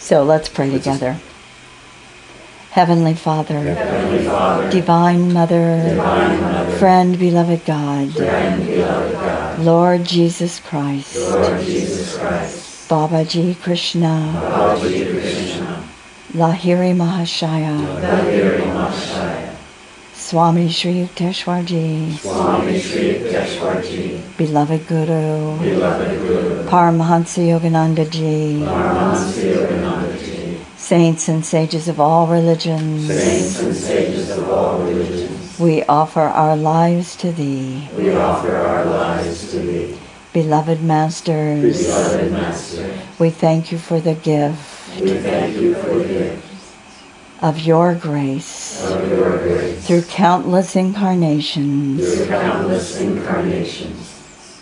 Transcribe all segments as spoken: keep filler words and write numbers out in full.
So let's pray together. Heavenly Father, Heavenly Father, Divine Mother, Divine Mother, Friend, beloved God, Friend, beloved God, Lord Jesus Christ, Lord Jesus Christ, Babaji Krishna, Babaji Krishna, Lahiri Mahashaya, Lahiri Mahashaya, Swami Sri Yukteswarji, Swami Sri Yukteswarji, beloved Guru, beloved Guru, Paramahansa Yogananda Ji, Paramahansa Yogananda Ji, saints and sages of all religions, saints and sages of all religions, we offer our lives to Thee. we offer our lives to Thee. Beloved Masters, Beloved Master, we thank You for the gift we thank You for the gift of Your grace of Your grace through countless incarnations, through countless incarnations,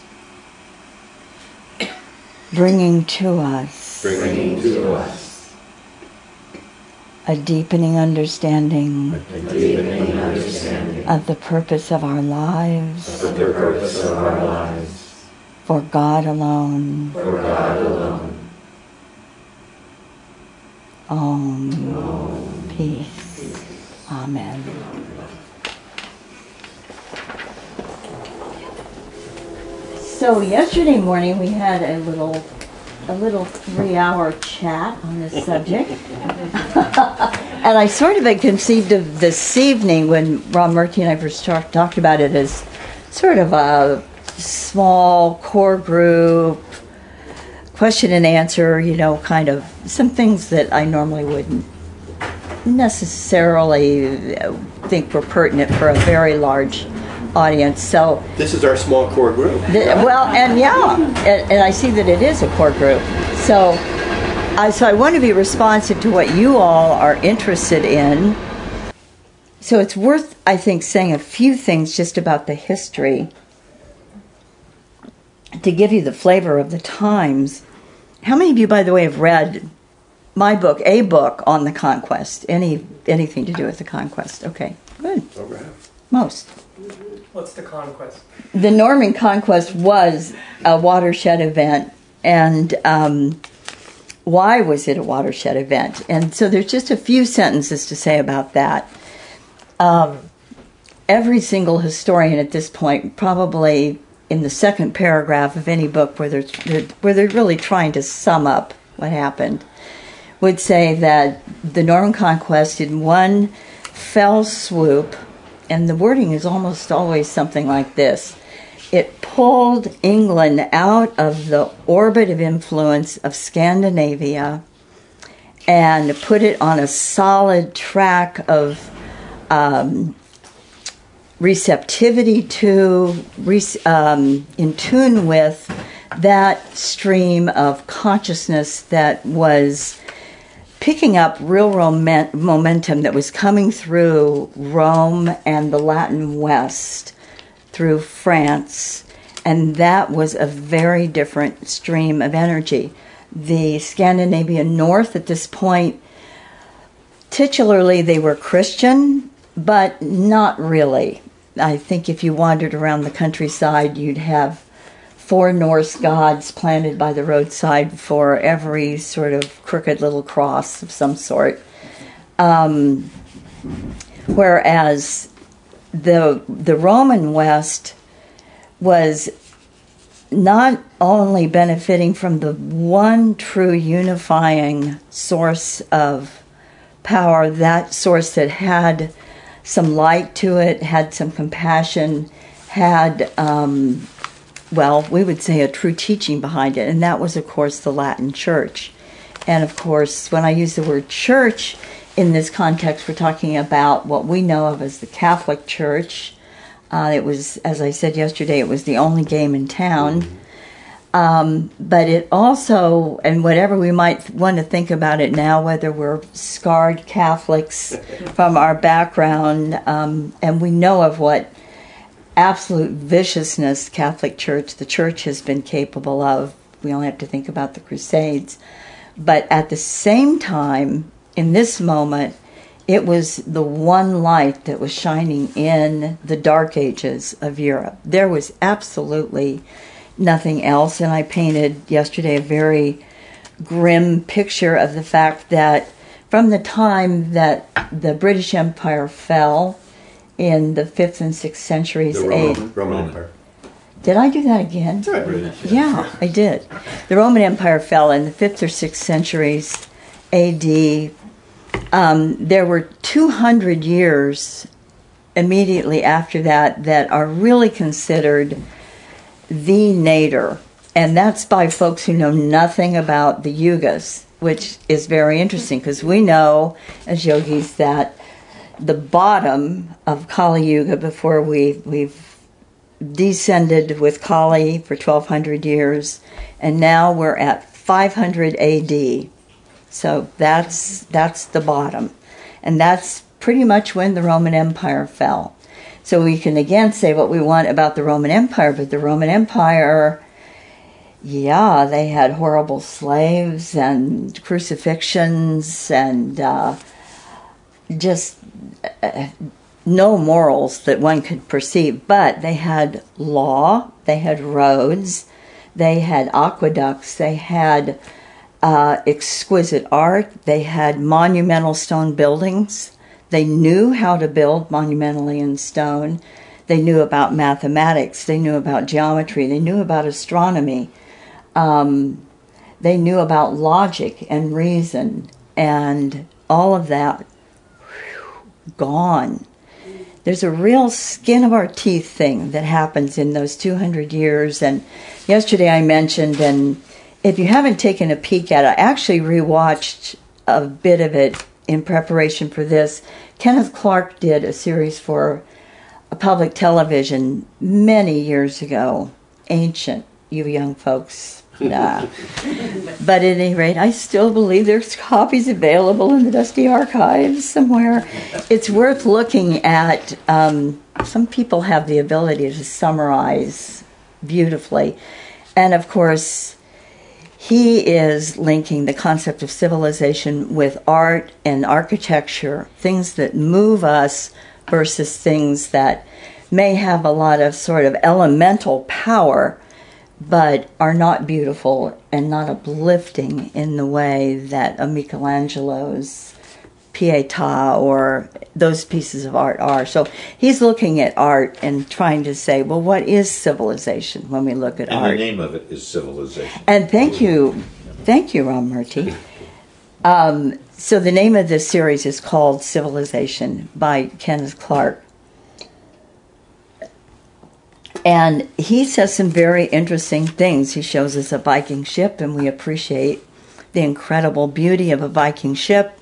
bringing to us bringing to us a deepening understanding a deepening understanding of the purpose of our lives of the purpose of our lives for God alone. for God alone. Om. Om. Peace. Amen. So yesterday morning we had a little a little three-hour chat on this subject. And I sort of had conceived of this evening when Ram Murthy and I first talk, talked about it as sort of a small core group, question and answer, you know, kind of some things that I normally wouldn't necessarily think were pertinent for a very large audience. So this is our small core group. The, well, and yeah, and, and I see that it is a core group. So, I so I want to be responsive to what you all are interested in. So it's worth, I think, saying a few things just about the history to give you the flavor of the times. How many of you, by the way, have read my book, a book on the conquest? Any anything to do with the conquest? Okay, good. All right. Most. What's the conquest? The Norman Conquest was a watershed event, and um, why was it a watershed event? And so there's just a few sentences to say about that. Um, every single historian at this point, probably in the second paragraph of any book where they're, they're where they're really trying to sum up what happened, would say that the Norman Conquest in one fell swoop, and the wording is almost always something like this: it pulled England out of the orbit of influence of Scandinavia and put it on a solid track of um, receptivity to, um, in tune with that stream of consciousness that was picking up real roman- momentum that was coming through Rome and the Latin West, through France, and that was a very different stream of energy. The Scandinavian North at this point, titularly they were Christian, but not really. I think if you wandered around the countryside, you'd have four Norse gods planted by the roadside for every sort of crooked little cross of some sort. Um, whereas the the Roman West was not only benefiting from the one true unifying source of power, that source that had some light to it, had some compassion, had um, well, we would say a true teaching behind it, and that was, of course, the Latin Church. And, of course, when I use the word church in this context, we're talking about what we know of as the Catholic Church. Uh, it was, as I said yesterday, it was the only game in town. Um, but it also, and whatever we might want to think about it now, whether we're scarred Catholics from our background, um, and we know of what absolute viciousness Catholic Church, the Church has been capable of. We only have to think about the Crusades. But at the same time, in this moment, it was the one light that was shining in the dark ages of Europe. There was absolutely nothing else, and I painted yesterday a very grim picture of the fact that from the time that the British Empire fell in the fifth and sixth centuries, The a- Roman, Roman Empire. did I do that again? British, Yeah, I did. The Roman Empire fell in the fifth or sixth centuries A D. Um, there were two hundred years immediately after that that are really considered the nadir. And that's by folks who know nothing about the yugas, which is very interesting because we know as yogis that the bottom of Kali Yuga, before we, we've descended with Kali for twelve hundred years, and now we're at five hundred A D. So that's that's the bottom. And that's pretty much when the Roman Empire fell. So we can again say what we want about the Roman Empire, but the Roman Empire, yeah, they had horrible slaves and crucifixions and uh, just uh, no morals that one could perceive. But they had law, they had roads, they had aqueducts, they had uh, exquisite art, they had monumental stone buildings. They knew how to build monumentally in stone. They knew about mathematics. They knew about geometry. They knew about astronomy. Um, they knew about logic and reason. And all of that, whew, gone. There's a real skin of our teeth thing that happens in those two hundred years. And yesterday I mentioned, and if you haven't taken a peek at it, I actually rewatched a bit of it in preparation for this. Kenneth Clark did a series for a public television many years ago. Ancient, you young folks. Nah. But at any rate, I still believe there's copies available in the Dusty Archives somewhere. It's worth looking at. Um, some people have the ability to summarize beautifully. And of course, he is linking the concept of civilization with art and architecture, things that move us versus things that may have a lot of sort of elemental power, but are not beautiful and not uplifting in the way that a Michelangelo's Pietà or those pieces of art are. So he's looking at art and trying to say, well, what is civilization when we look at and art? And the name of it is civilization. And thank you, thank you, Ram Murthy. Um, so the name of this series is called Civilization by Kenneth Clark. And he says some very interesting things. He shows us a Viking ship, and we appreciate the incredible beauty of a Viking ship.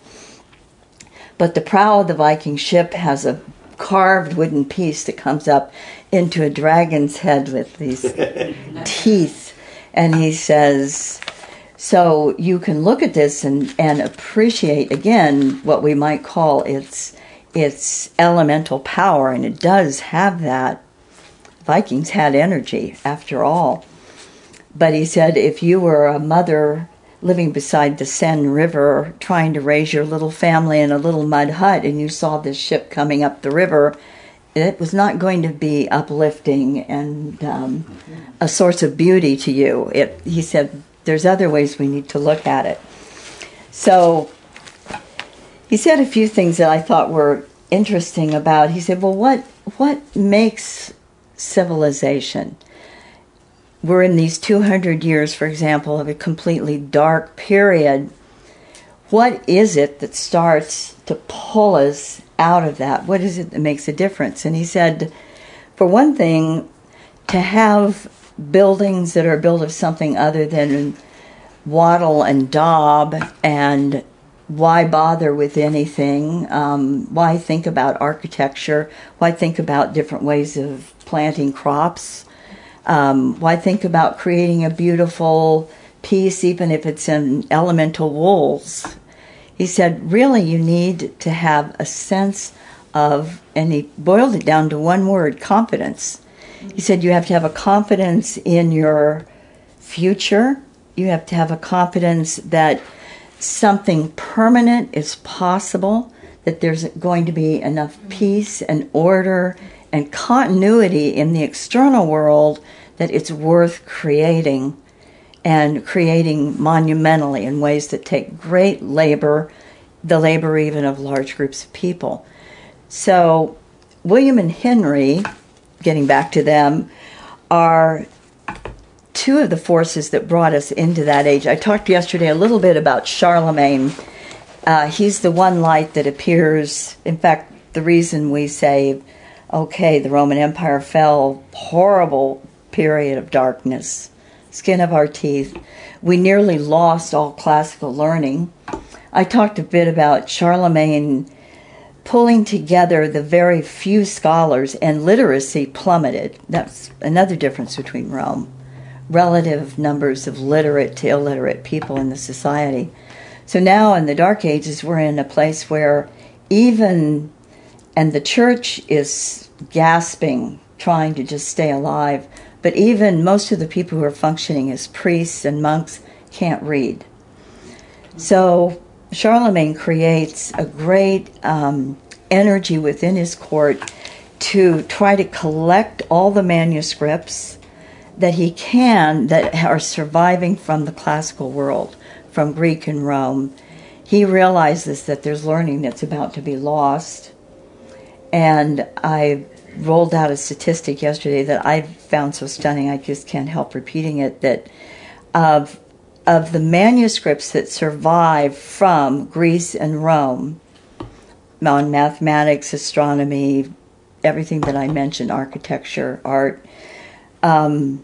But the prow of the Viking ship has a carved wooden piece that comes up into a dragon's head with these teeth. And he says, so you can look at this and, and appreciate, again, what we might call its, its elemental power. And it does have that. Vikings had energy, after all. But he said, if you were a mother living beside the Seine River, trying to raise your little family in a little mud hut, and you saw this ship coming up the river, it was not going to be uplifting and um, a source of beauty to you. It, he said, there's other ways we need to look at it. So he said a few things that I thought were interesting about. He said, well, what what makes civilization? We're in these two hundred years, for example, of a completely dark period. What is it that starts to pull us out of that? What is it that makes a difference? And he said, for one thing, to have buildings that are built of something other than wattle and daub, and why bother with anything? Um, why think about architecture? Why think about different ways of planting crops? Um, why think about creating a beautiful piece, even if it's in elemental wools? He said, really, you need to have a sense of, and he boiled it down to one word, confidence. He said you have to have a confidence in your future. You have to have a confidence that something permanent is possible, that there's going to be enough peace and order and continuity in the external world that it's worth creating and creating monumentally in ways that take great labor, the labor even of large groups of people. So William and Henry, getting back to them, are two of the forces that brought us into that age. I talked yesterday a little bit about Charlemagne. Uh, he's the one light that appears. In fact, the reason we say, okay, the Roman Empire fell, horrible period of darkness, skin of our teeth. We nearly lost all classical learning. I talked a bit about Charlemagne pulling together the very few scholars, and literacy plummeted. That's another difference between Rome. Relative numbers of literate to illiterate people in the society. So now in the Dark Ages, we're in a place where even, and the church is gasping, trying to just stay alive, but even most of the people who are functioning as priests and monks can't read. So Charlemagne creates a great um, energy within his court to try to collect all the manuscripts that he can that are surviving from the classical world, from Greek and Rome. He realizes that there's learning that's about to be lost. And I rolled out a statistic yesterday that I found so stunning I just can't help repeating it, that of, of the manuscripts that survive from Greece and Rome, on mathematics, astronomy, everything that I mentioned, architecture, art, um,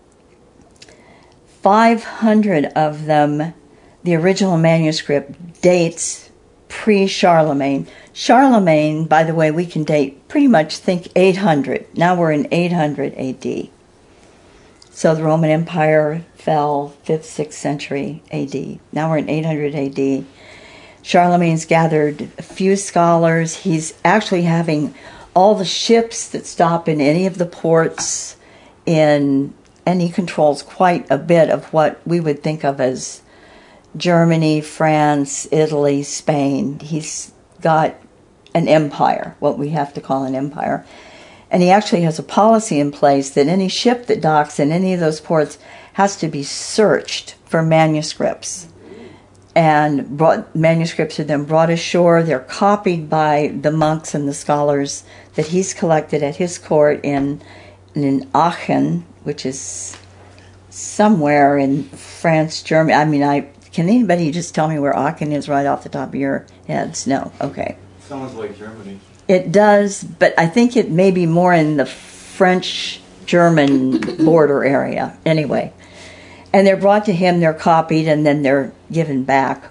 five hundred of them, the original manuscript dates pre-Charlemagne. Charlemagne, by the way, we can date pretty much, think eight hundred. Now we're in eight hundred A D. So the Roman Empire fell fifth, sixth century A D. Now we're in eight hundred A D. Charlemagne's gathered a few scholars. He's actually having all the ships that stop in any of the ports in, and he controls quite a bit of what we would think of as Germany, France, Italy, Spain. He's got an empire, what we have to call an empire. And he actually has a policy in place that any ship that docks in any of those ports has to be searched for manuscripts. And brought, manuscripts are then brought ashore. They're copied by the monks and the scholars that he's collected at his court in, in Aachen, which is somewhere in France, Germany. I mean, I can anybody just tell me where Aachen is right off the top of your heads? No? Okay. Sounds like Germany. It does, but I think it may be more in the French-German border area. Anyway. And they're brought to him, they're copied, and then they're given back.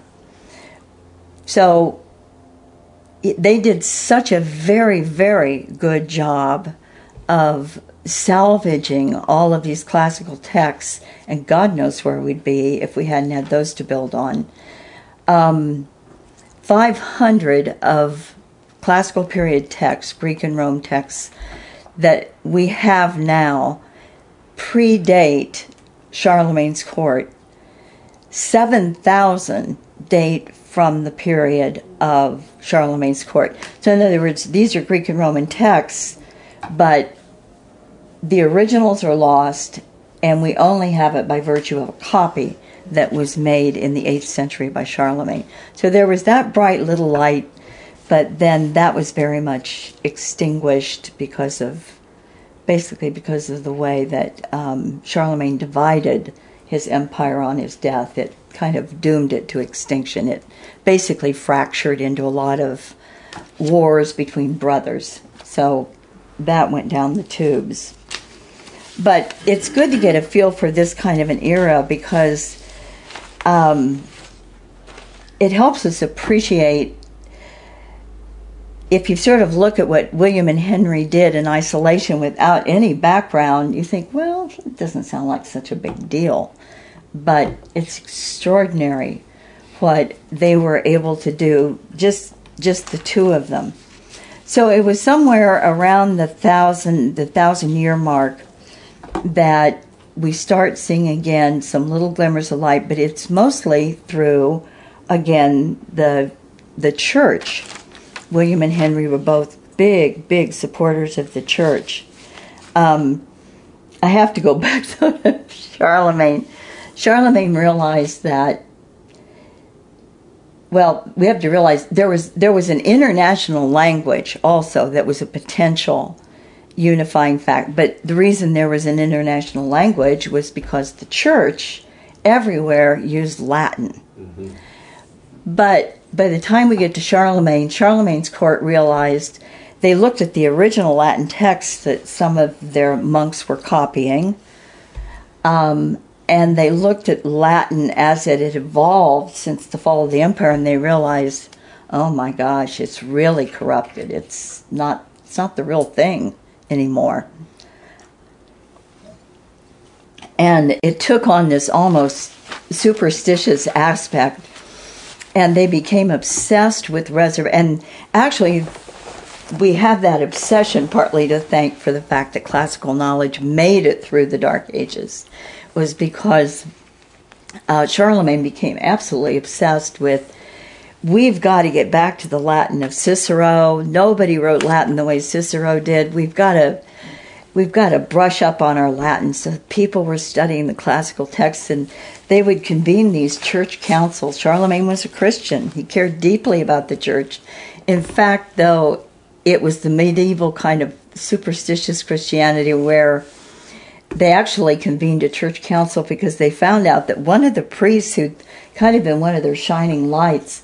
So it, they did such a very, very good job of salvaging all of these classical texts, and God knows where we'd be if we hadn't had those to build on. Um, five hundred of classical period texts, Greek and Rome texts, that we have now predate Charlemagne's court. seven thousand date from the period of Charlemagne's court. So in other words, these are Greek and Roman texts, but the originals are lost, and we only have it by virtue of a copy that was made in the eighth century by Charlemagne. So there was that bright little light, but then that was very much extinguished because of, basically because of the way that um, Charlemagne divided his empire on his death. It kind of doomed it to extinction. It basically fractured into a lot of wars between brothers. So that went down the tubes. But it's good to get a feel for this kind of an era because um, it helps us appreciate. If you sort of look at what William and Henry did in isolation without any background, you think, well, it doesn't sound like such a big deal. But it's extraordinary what they were able to do, just just the two of them. So it was somewhere around the thousand, the thousand year mark that we start seeing again some little glimmers of light, but it's mostly through, again, the the church. William and Henry were both big, big supporters of the church. Um, I have to go back to Charlemagne. Charlemagne realized that, well, we have to realize there was there was an international language also that was a potential unifying fact. But the reason there was an international language was because the church everywhere used Latin. Mm-hmm. But by the time we get to Charlemagne, Charlemagne's court realized they looked at the original Latin texts that some of their monks were copying, um, and they looked at Latin as it had evolved since the fall of the empire, and they realized, oh my gosh, it's really corrupted. It's not, it's not the real thing anymore. And it took on this almost superstitious aspect, and they became obsessed with resurrection. And actually, we have that obsession partly to thank for the fact that classical knowledge made it through the Dark Ages, was because uh, Charlemagne became absolutely obsessed with, we've got to get back to the Latin of Cicero. Nobody wrote Latin the way Cicero did. We've got to we've got to brush up on our Latin. So people were studying the classical texts, and they would convene these church councils. Charlemagne was a Christian. He cared deeply about the church. In fact, though, it was the medieval kind of superstitious Christianity where they actually convened a church council because they found out that one of the priests who'd kind of been one of their shining lights,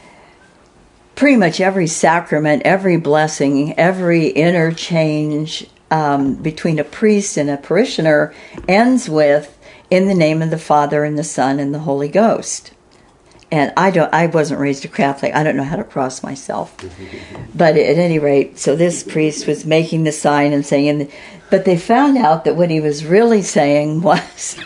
pretty much every sacrament, every blessing, every interchange um, between a priest and a parishioner ends with, in the name of the Father and the Son and the Holy Ghost. And I don't, I wasn't raised a Catholic. I don't know how to cross myself. But at any rate, so this priest was making the sign and saying, but they found out that what he was really saying was,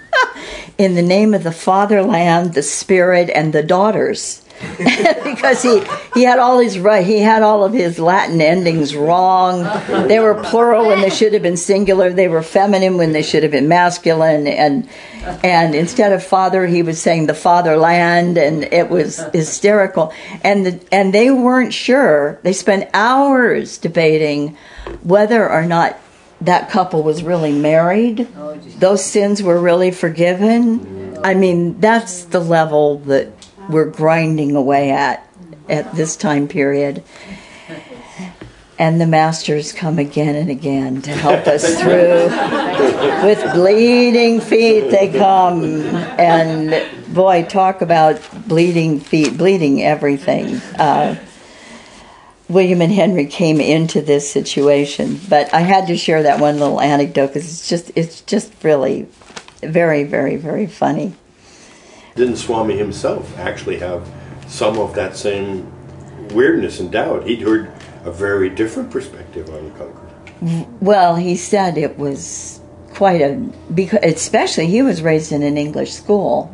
in the name of the Fatherland, the Spirit, and the daughters. Because he, he had all his right, he had all of his Latin endings wrong. They were plural when they should have been singular. They were feminine when they should have been masculine. And and instead of father, he was saying the fatherland, and it was hysterical. And the, and they weren't sure. They spent hours debating whether or not that couple was really married. Those sins were really forgiven. I mean, that's the level that we're grinding away at at this time period. And the masters come again and again to help us through. With bleeding feet they come. And boy, talk about bleeding feet, bleeding everything. Uh, William and Henry came into this situation. But I had to share that one little anecdote because it's just, it's just really very, very, very funny. Didn't Swami himself actually have some of that same weirdness and doubt? He'd heard a very different perspective on the conqueror. Well, he said it was quite a, because especially he was raised in an English school,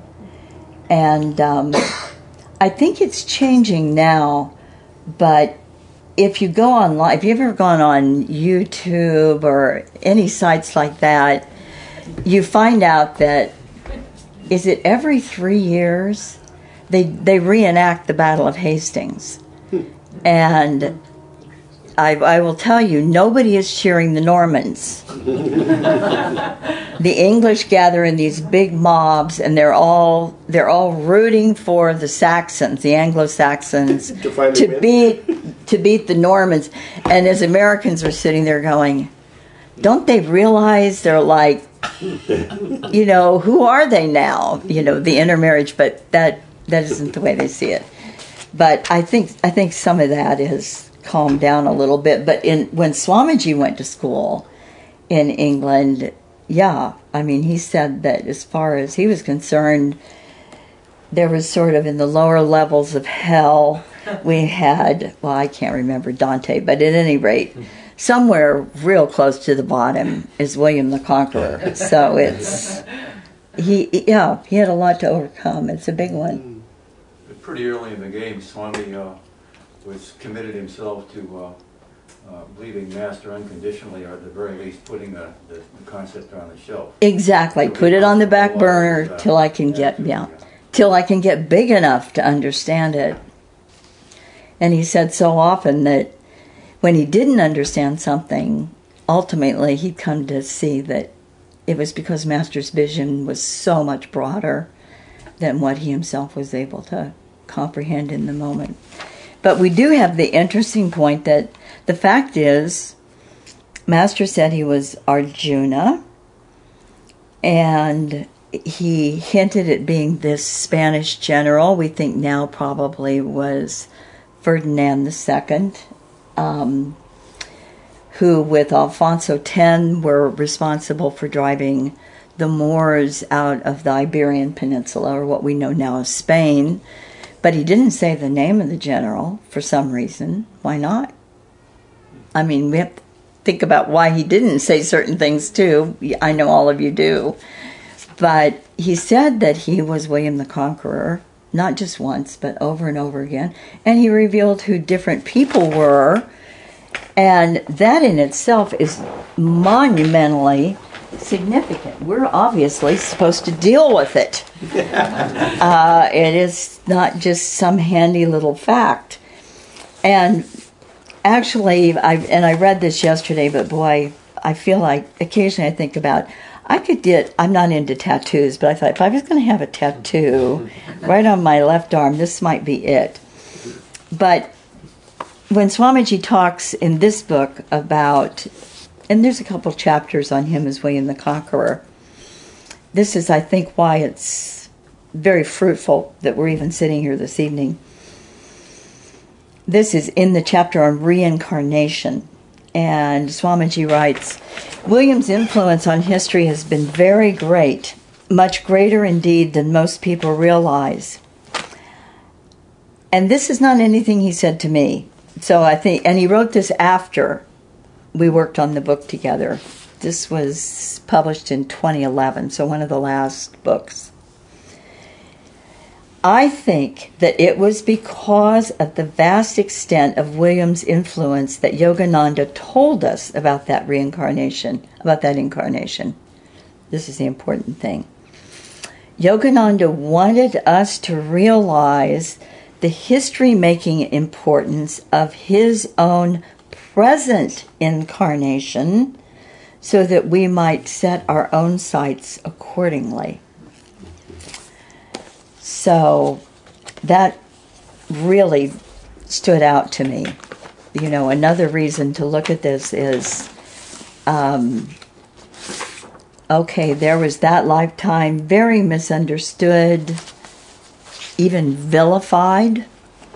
and um, I think it's changing now. But if you go online, if you've ever gone on YouTube or any sites like that, you find out that, is it every three years they they reenact the Battle of Hastings. And I, I will tell you, nobody is cheering the Normans. The English gather in these big mobs, and they're all they're all rooting for the Saxons, the Anglo-Saxons, to, to beat to beat the Normans. And as Americans are sitting there going, don't they realize they're like, you know, who are they now? You know, the intermarriage, but that that isn't the way they see it. But I think I think some of that is calmed down a little bit. But in when Swamiji went to school in England, yeah, I mean, he said that as far as he was concerned, there was sort of in the lower levels of hell, we had, well, I can't remember Dante, but at any rate, somewhere real close to the bottom is William the Conqueror. So it's, he, yeah, he had a lot to overcome. It's a big one. Pretty early in the game, Swami uh, was committed himself to uh, uh, believing Master unconditionally, or at the very least putting the, the, the concept on the shelf. Exactly. Put it on the back burner till I can get, yeah, till I can get big enough to understand it. And he said so often that when he didn't understand something, ultimately he'd come to see that it was because Master's vision was so much broader than what he himself was able to comprehend in the moment. But we do have the interesting point that the fact is, Master said he was Arjuna, and he hinted at being this Spanish general, we think now probably was Ferdinand the Second, um, who with Alfonso X were responsible for driving the Moors out of the Iberian Peninsula, or what we know now as Spain. But he didn't say the name of the general for some reason. Why not? I mean, we have to think about why he didn't say certain things too. I know all of you do. But he said that he was William the Conqueror, not just once, but over and over again. And he revealed who different people were. And that in itself is monumentally significant. We're obviously supposed to deal with it. uh, it is not just some handy little fact. And actually, I and I read this yesterday, but boy, I feel like occasionally I think about, I could get, I'm not into tattoos, but I thought if I was going to have a tattoo right on my left arm, this might be it. But when Swamiji talks in this book about, and there's a couple chapters on him as William the Conqueror, this is, I think, why it's very fruitful that we're even sitting here this evening. This is in the chapter on reincarnation. And Swamiji writes, William's influence on history has been very great, much greater indeed than most people realize. And this is not anything he said to me. So I think, and he wrote this after we worked on the book together. This was published in twenty eleven, so one of the last books. I think that it was because of the vast extent of William's influence that Yogananda told us about that reincarnation, about that incarnation. This is the important thing. Yogananda wanted us to realize the history-making importance of his own present incarnation so that we might set our own sights accordingly. So that really stood out to me. You know, another reason to look at this is, um, okay, there was that lifetime, very misunderstood, even vilified,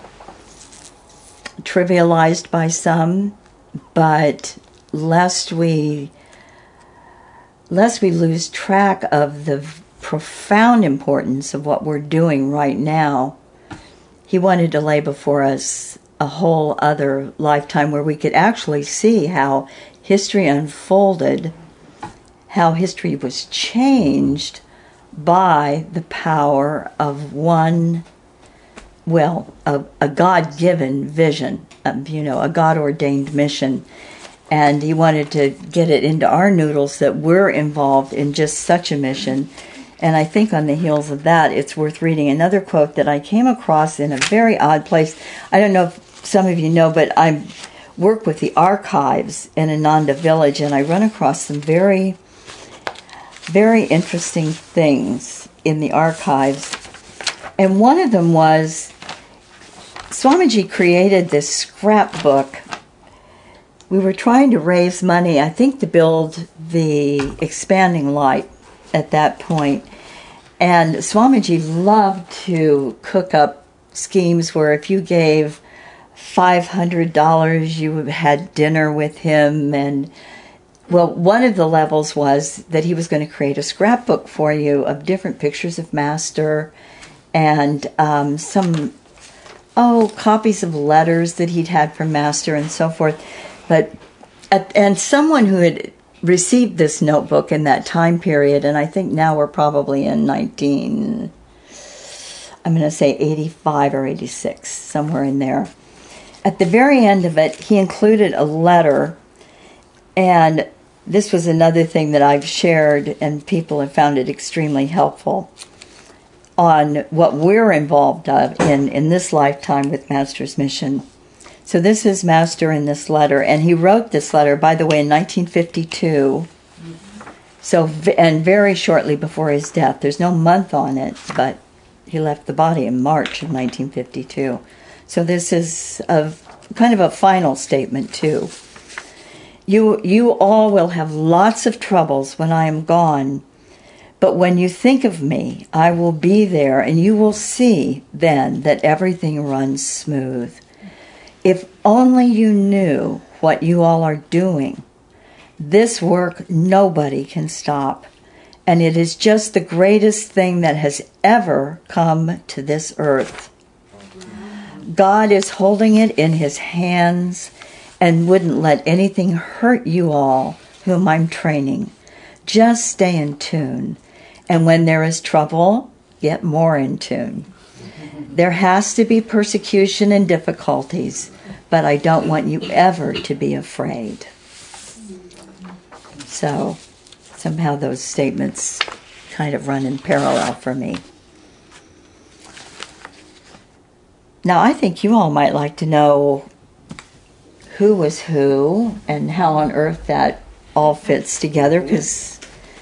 trivialized by some, but lest we, lest we lose track of the profound importance of what we're doing right now, he wanted to lay before us a whole other lifetime where we could actually see how history unfolded, how history was changed by the power of one, well, a, a God-given vision, um, you know, a God-ordained mission. And he wanted to get it into our noodles that we're involved in just such a mission. And I think on the heels of that, it's worth reading another quote that I came across in a very odd place. I don't know if some of you know, but I work with the archives in Ananda Village, and I run across some very, very interesting things in the archives. And one of them was, Swamiji created this scrapbook. We were trying to raise money, I think, to build the expanding light at that point. And Swamiji loved to cook up schemes where if you gave five hundred dollars, you had dinner with him. And, well, one of the levels was that he was going to create a scrapbook for you of different pictures of Master and um, some, oh, copies of letters that he'd had from Master and so forth. But, and someone who had received this notebook in that time period, and I think now we're probably in nineteen, I'm going to say eighty-five or eighty-six, somewhere in there. At the very end of it, he included a letter, and this was another thing that I've shared, and people have found it extremely helpful on what we're involved of in, in this lifetime with Master's mission. So this is Master in this letter, and he wrote this letter, by the way, in nineteen fifty-two, So, v- and very shortly before his death, there's no month on it, but he left the body in March of nineteen fifty-two. So this is a kind of a final statement too. You, you all will have lots of troubles when I am gone, but when you think of me, I will be there, and you will see then that everything runs smooth. If only you knew what you all are doing. This work nobody can stop, and it is just the greatest thing that has ever come to this earth. God is holding it in his hands and wouldn't let anything hurt you all whom I'm training. Just stay in tune, and when there is trouble, get more in tune. There has to be persecution and difficulties, but I don't want you ever to be afraid. So somehow those statements kind of run in parallel for me. Now, I think you all might like to know who was who and how on earth that all fits together, because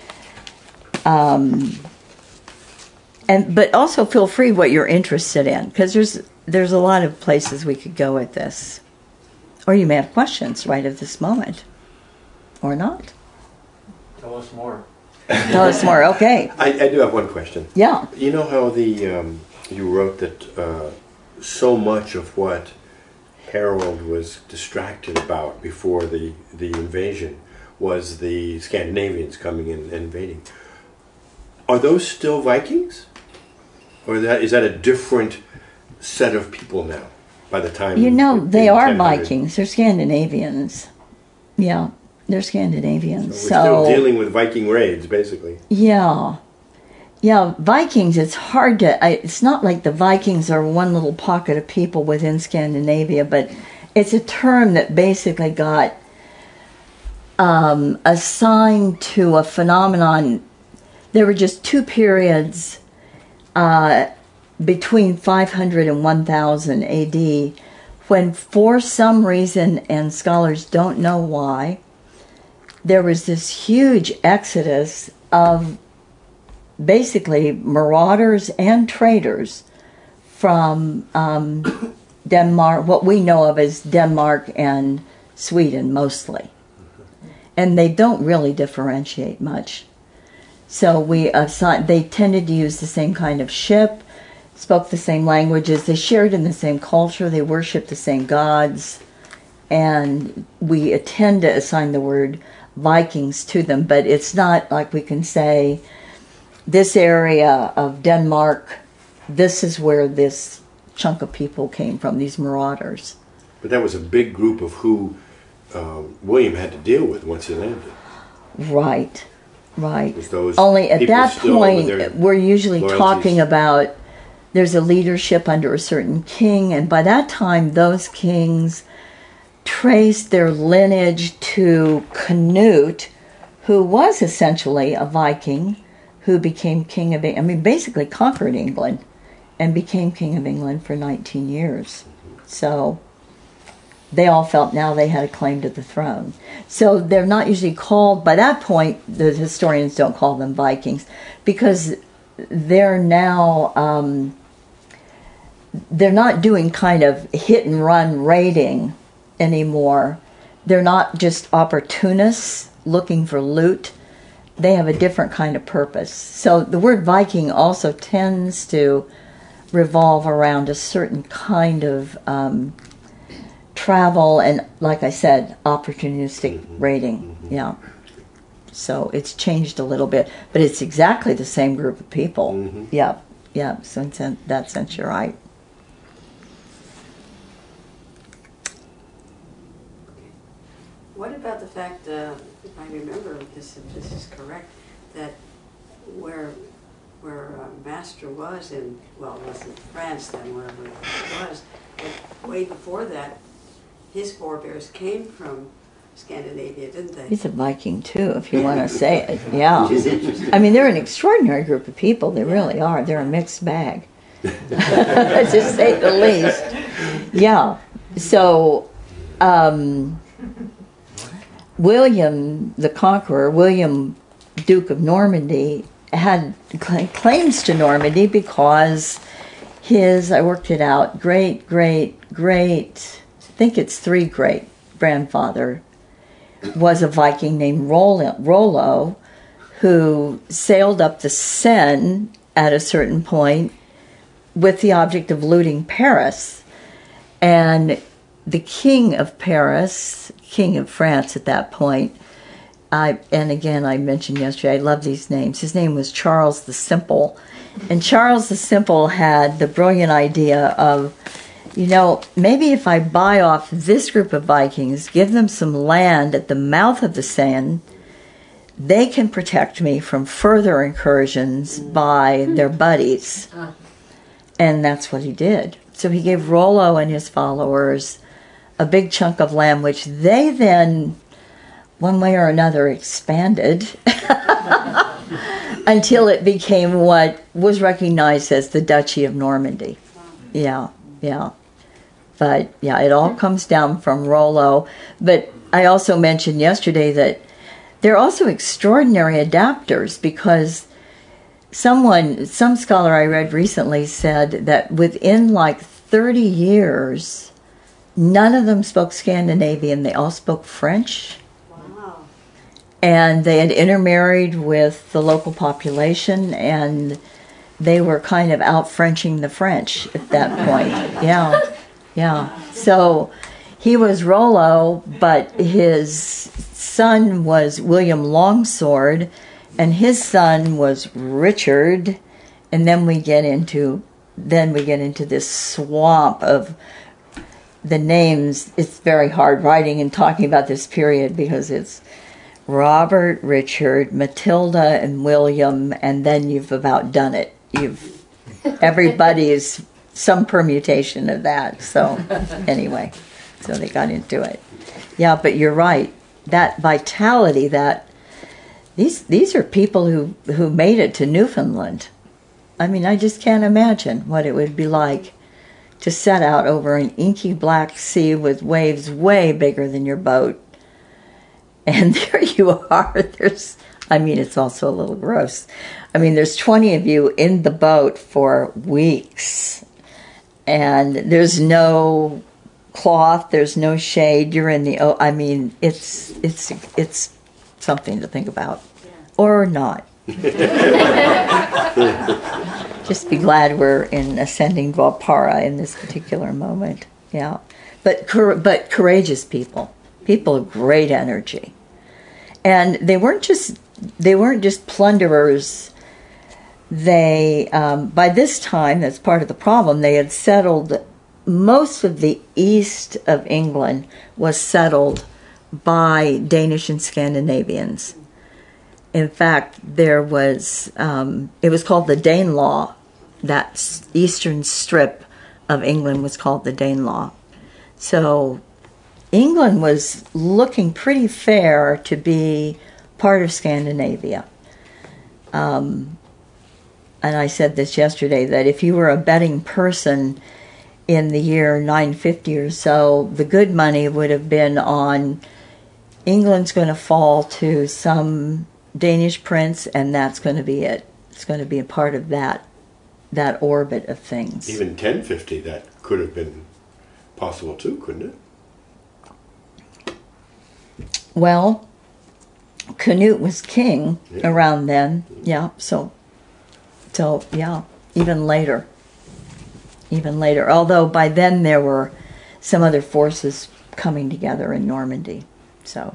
um, and but also feel free what you're interested in, because there's there's a lot of places we could go with this, or you may have questions right at this moment, or not. Tell us more. Tell us more. Okay. I, I do have one question. Yeah. You know how the um, you wrote that uh, so much of what Harold was distracted about before the, the invasion was the Scandinavians coming in and invading. Are those still Vikings? Or that, is that a different set of people now by the time... You know, in- they in are ten hundred? Vikings. They're Scandinavians. Yeah, they're Scandinavians. So we're So, still dealing with Viking raids, basically. yeah. Yeah, Vikings, it's hard to... I, it's not like the Vikings are one little pocket of people within Scandinavia, but it's a term that basically got um, assigned to a phenomenon. There were just two periods uh, between five hundred and one thousand A D when, for some reason, and scholars don't know why, there was this huge exodus of basically marauders and traders from um, Denmark, what we know of as Denmark and Sweden mostly. And they don't really differentiate much. So we assigned, they tended to use the same kind of ship, spoke the same languages, they shared in the same culture, they worshiped the same gods, and we tend to assign the word Vikings to them, but it's not like we can say, this area of Denmark, this is where this chunk of people came from, these marauders. But that was a big group of who uh, William had to deal with once he landed. Right, right. Was those Only at people that still with their point, we're usually loyalties? talking about there's a leadership under a certain king, and by that time, those kings traced their lineage to Canute, who was essentially a Viking, who became king of England, I mean, basically conquered England and became king of England for nineteen years. So they all felt now they had a claim to the throne. So they're not usually called, by that point, the historians don't call them Vikings, because they're now, um, they're not doing kind of hit and run raiding anymore. They're not just opportunists looking for loot. They have a different kind of purpose. So the word Viking also tends to revolve around a certain kind of um, travel and, like I said, opportunistic Mm-hmm. raiding. Yeah. So it's changed a little bit, but it's exactly the same group of people. Mhm. Yeah, yeah. So in that sense, you're right. What about the fact, uh, if I remember this, if this is correct, that where where uh, Master was in, well, it wasn't France then, wherever it was, but way before that, his forebears came from Scandinavia, didn't they? He's a Viking too, if you want to say it. Yeah. Which is interesting. I mean, they're an extraordinary group of people. They really are. They're a mixed bag, to say the least. Yeah. So, um, William the Conqueror, William Duke of Normandy had cl- claims to Normandy because his, I worked it out, great, great, great, I think it's three great grandfather was a Viking named Rollo, Rollo who sailed up the Seine at a certain point with the object of looting Paris. And the king of Paris, king of France at that point, I, and again, I mentioned yesterday, I love these names. His name was Charles the Simple. And Charles the Simple had the brilliant idea of, you know, maybe if I buy off this group of Vikings, give them some land at the mouth of the Seine, they can protect me from further incursions by their buddies. And that's what he did. So he gave Rollo and his followers a big chunk of land, which they then, one way or another, expanded until it became what was recognized as the Duchy of Normandy. Yeah, yeah. But, yeah, it all comes down from Rollo. But I also mentioned yesterday that they're also extraordinary adapters, because someone, some scholar I read recently said that within like thirty years, none of them spoke Scandinavian. They all spoke French. Wow. And they had intermarried with the local population, and they were kind of out-Frenching the French at that point. Yeah, yeah. So he was Rollo, but his son was William Longsword, and his son was Richard, and then we get into then we get into this swamp of the names. It's very hard writing and talking about this period because it's Robert, Richard, Matilda, and William, and then you've about done it. You've everybody is some permutation of that. So anyway, so they got into it. Yeah, but you're right. That vitality, that these these are people who, who made it to Newfoundland. I mean, I just can't imagine what it would be like to set out over an inky black sea with waves way bigger than your boat. And there you are. There's, I mean, it's also a little gross. I mean, there's twenty of you in the boat for weeks. And there's no cloth, there's no shade. You're in the, oh, I mean, it's it's it's something to think about. Yeah. Or not. Just be glad we're in ascending Dwapara in this particular moment. Yeah. But but courageous people. People of great energy. And they weren't just they weren't just plunderers. They um, by this time, that's part of the problem, they had settled most of the east of England was settled by Danish and Scandinavians. In fact, there was um, it was called the Danelaw. That eastern strip of England was called the Danelaw. So England was looking pretty fair to be part of Scandinavia. Um, and I said this yesterday, that if you were a betting person in the year nine fifty or so, the good money would have been on England's going to fall to some Danish prince, and that's going to be it. It's going to be a part of that that orbit of things. Even ten fifty, that could have been possible too, couldn't it? Well, Canute was king yeah. around then. Yeah, so, so yeah, even later. Even later. Although by then there were some other forces coming together in Normandy. So,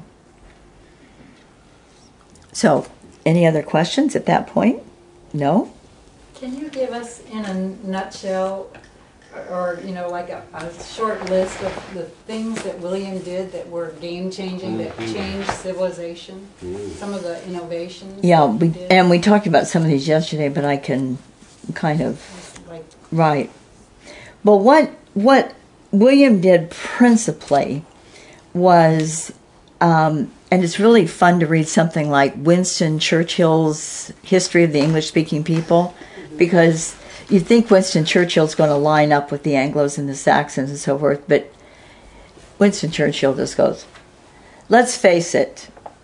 so any other questions at that point? No? Can you give us in a nutshell, or, you know, like a, a short list of the things that William did that were game-changing, that changed civilization? Some of the innovations? Yeah, we, and we talked about some of these yesterday, but I can kind of... Like, right. Well, what, what William did principally was... Um, and it's really fun to read something like Winston Churchill's History of the English-Speaking People, because you think Winston Churchill's going to line up with the Anglos and the Saxons and so forth, but Winston Churchill just goes, let's face it,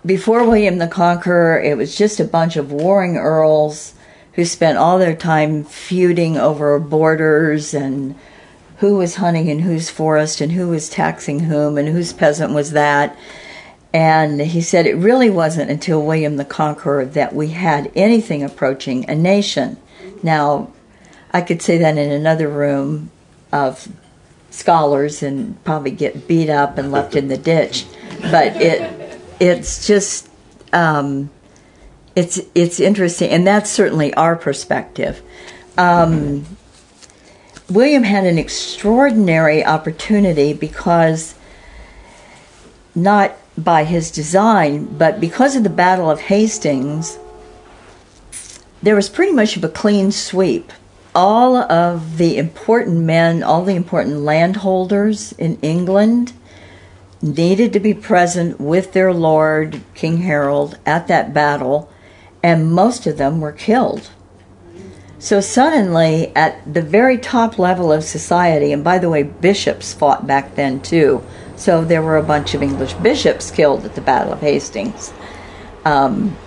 before William the Conqueror, it was just a bunch of warring earls who spent all their time feuding over borders and who was hunting in whose forest and who was taxing whom and whose peasant was that. And he said it really wasn't until William the Conqueror that we had anything approaching a nation. Now, I could say that in another room of scholars and probably get beat up and left in the ditch. But it it's just um, it's it's interesting, and that's certainly our perspective. Um, William had an extraordinary opportunity because, not by his design, but because of the Battle of Hastings, there was pretty much of a clean sweep. All of the important men, all the important landholders in England needed to be present with their lord, King Harold, at that battle, and most of them were killed. So suddenly, at the very top level of society, and by the way, bishops fought back then too, so there were a bunch of English bishops killed at the Battle of Hastings. Um,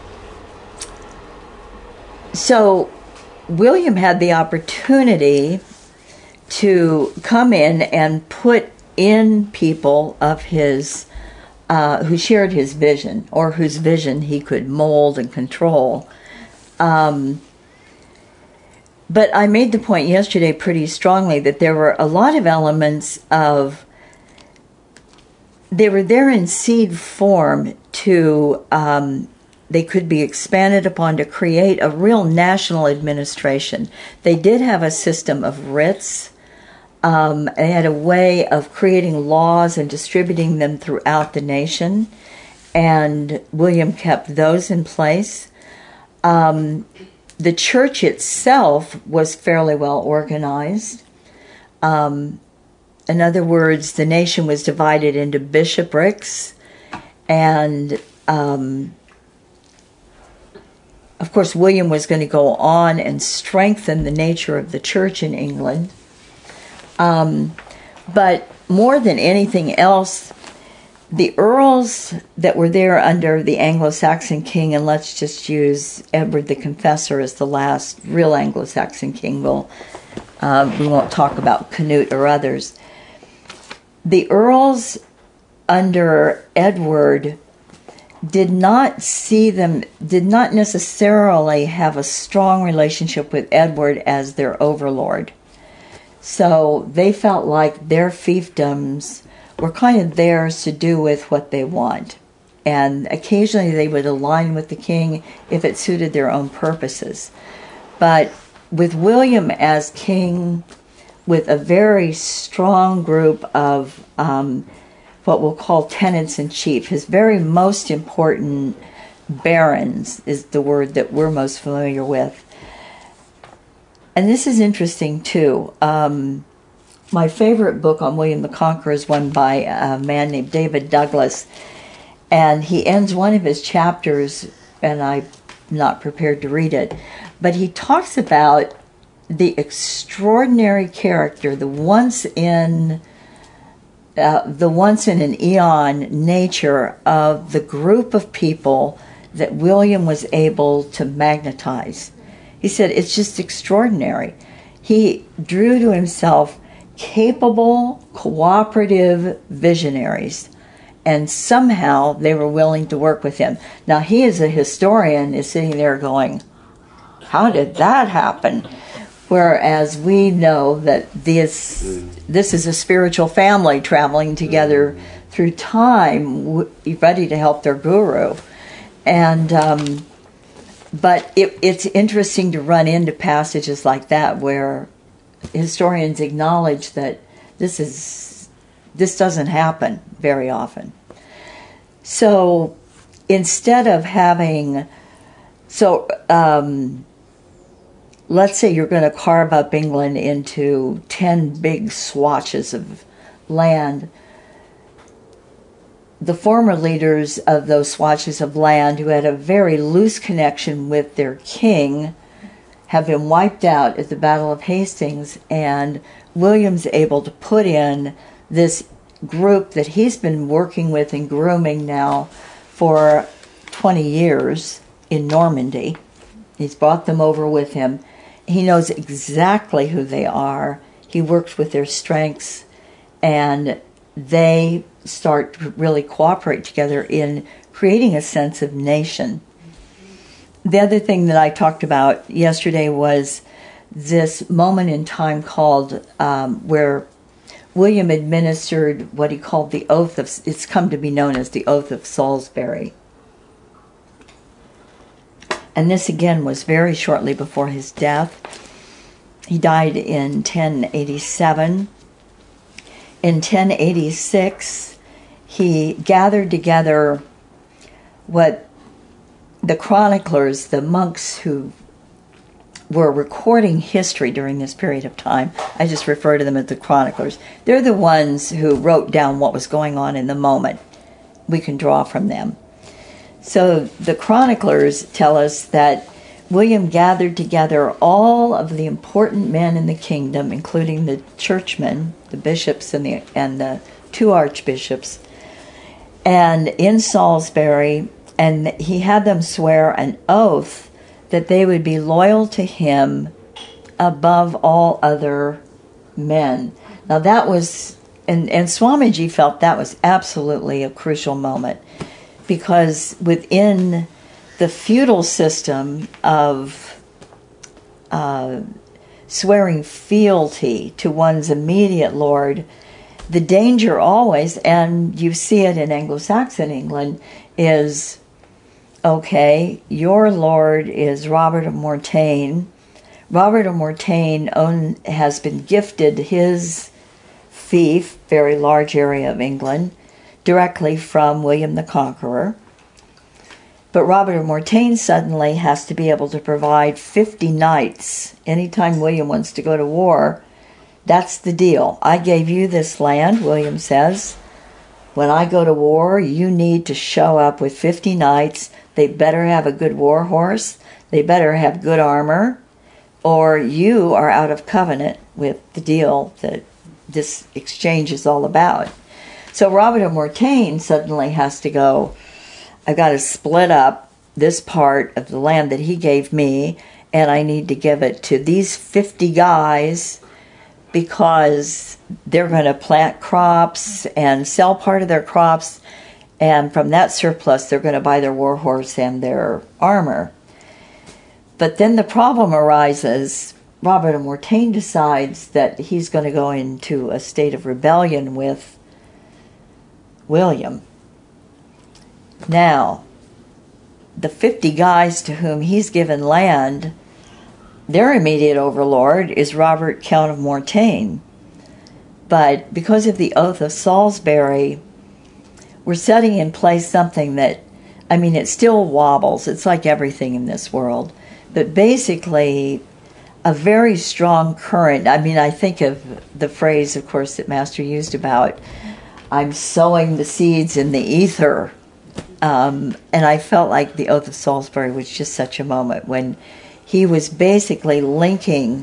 so William had the opportunity to come in and put in people of his, uh, who shared his vision, or whose vision he could mold and control. Um, but I made the point yesterday pretty strongly that there were a lot of elements of, they were there in seed form to, um, they could be expanded upon to create a real national administration. They did have a system of writs. Um, they had a way of creating laws and distributing them throughout the nation, and William kept those in place. Um, the church itself was fairly well organized. Um, in other words, the nation was divided into bishoprics, and um, of course, William was going to go on and strengthen the nature of the church in England. Um, but more than anything else, the earls that were there under the Anglo-Saxon king, and let's just use Edward the Confessor as the last real Anglo-Saxon king, we'll, uh, we won't talk about Canute or others. The earls under Edward did not see them, did not necessarily have a strong relationship with Edward as their overlord. So they felt like their fiefdoms were kind of theirs to do with what they want. And occasionally they would align with the king if it suited their own purposes. But with William as king, with a very strong group of um, what we'll call tenants-in-chief, his very most important barons is the word that we're most familiar with. And this is interesting too. Um, my favorite book on William the Conqueror is one by a man named David Douglas. And he ends one of his chapters, and I'm not prepared to read it, but he talks about the extraordinary character, the once in uh, the once in an eon nature of the group of people that William was able to magnetize. He said it's just extraordinary. He drew to himself capable, cooperative visionaries, and somehow they were willing to work with him. Now, he as a historian is sitting there going, how did that happen? Whereas we know that this, this is a spiritual family traveling together through time, ready to help their guru. And um, but it, it's interesting to run into passages like that where historians acknowledge that this is this doesn't happen very often. So instead of having, so um, let's say you're going to carve up England into ten big swatches of land. The former leaders of those swatches of land, who had a very loose connection with their king, have been wiped out at the Battle of Hastings, and William's able to put in this group that he's been working with and grooming now for twenty years in Normandy. He's brought them over with him. He knows exactly who they are. He works with their strengths, and they start to really cooperate together in creating a sense of nation. The other thing that I talked about yesterday was this moment in time called um, where William administered what he called the Oath of, it's come to be known as the Oath of Salisbury. And this again was very shortly before his death. He died in ten eighty-seven. In ten eighty-six, he gathered together what the chroniclers, the monks who were recording history during this period of time, I just refer to them as the chroniclers. They're the ones who wrote down what was going on in the moment. We can draw from them. So the chroniclers tell us that William gathered together all of the important men in the kingdom, including the churchmen, the bishops, and the and the two archbishops, and in Salisbury, and he had them swear an oath that they would be loyal to him above all other men. Now that was, and, and Swamiji felt that was absolutely a crucial moment, because within the feudal system of uh, swearing fealty to one's immediate lord, the danger always, and you see it in Anglo-Saxon England, is, okay, your lord is Robert of Mortain. Robert of Mortain own, has been gifted his fief, very large area of England, directly from William the Conqueror. But Robert of Mortain suddenly has to be able to provide fifty knights. Anytime William wants to go to war, that's the deal. I gave you this land, William says. When I go to war, you need to show up with fifty knights. They better have a good war horse. They better have good armor, or you are out of covenant with the deal that this exchange is all about. So Robert of Mortain suddenly has to go, I've got to split up this part of the land that he gave me, and I need to give it to these fifty guys because they're going to plant crops and sell part of their crops, and from that surplus they're going to buy their war horse and their armor. But then the problem arises. Robert of Mortain decides that he's going to go into a state of rebellion with William. Now, the fifty guys to whom he's given land, their immediate overlord is Robert, Count of Mortain. But because of the Oath of Salisbury, we're setting in place something that, I mean, it still wobbles. It's like everything in this world. But basically, a very strong current. I mean, I think of the phrase, of course, that Master used about, I'm sowing the seeds in the ether. Um, and I felt like the Oath of Salisbury was just such a moment when he was basically linking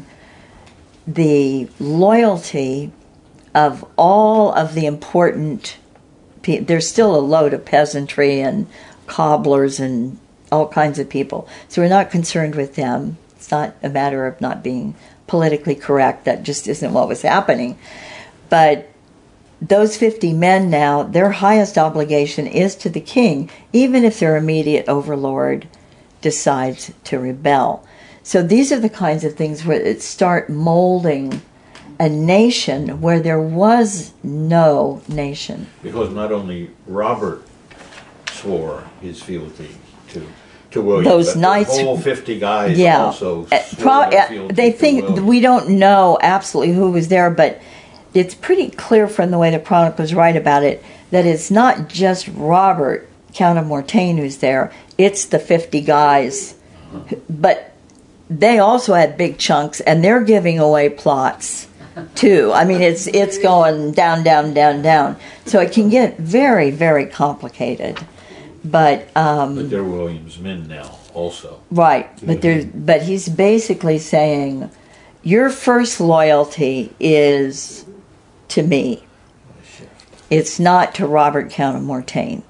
the loyalty of all of the important people. There's still a load of peasantry and cobblers and all kinds of people. So we're not concerned with them. It's not a matter of not being politically correct. That just isn't what was happening. But those fifty men now, their highest obligation is to the king, even if their immediate overlord decides to rebel. So these are the kinds of things where it start molding a nation where there was no nation. Because not only Robert swore his fealty to to William, those but knights, the whole fifty guys yeah, also uh, swore pro- their uh, fealty they to think William. we don't know absolutely who was there, but it's pretty clear from the way the chroniclers write about it that it's not just Robert, Count of Mortain, who's there. It's the fifty guys. But they also had big chunks, and they're giving away plots too. I mean, it's it's going down, down, down, down. So it can get very, very complicated. But um, but they're William's men now, also. Right, but there's but he's basically saying, your first loyalty is to me. It's not to Robert, Count of Mortain.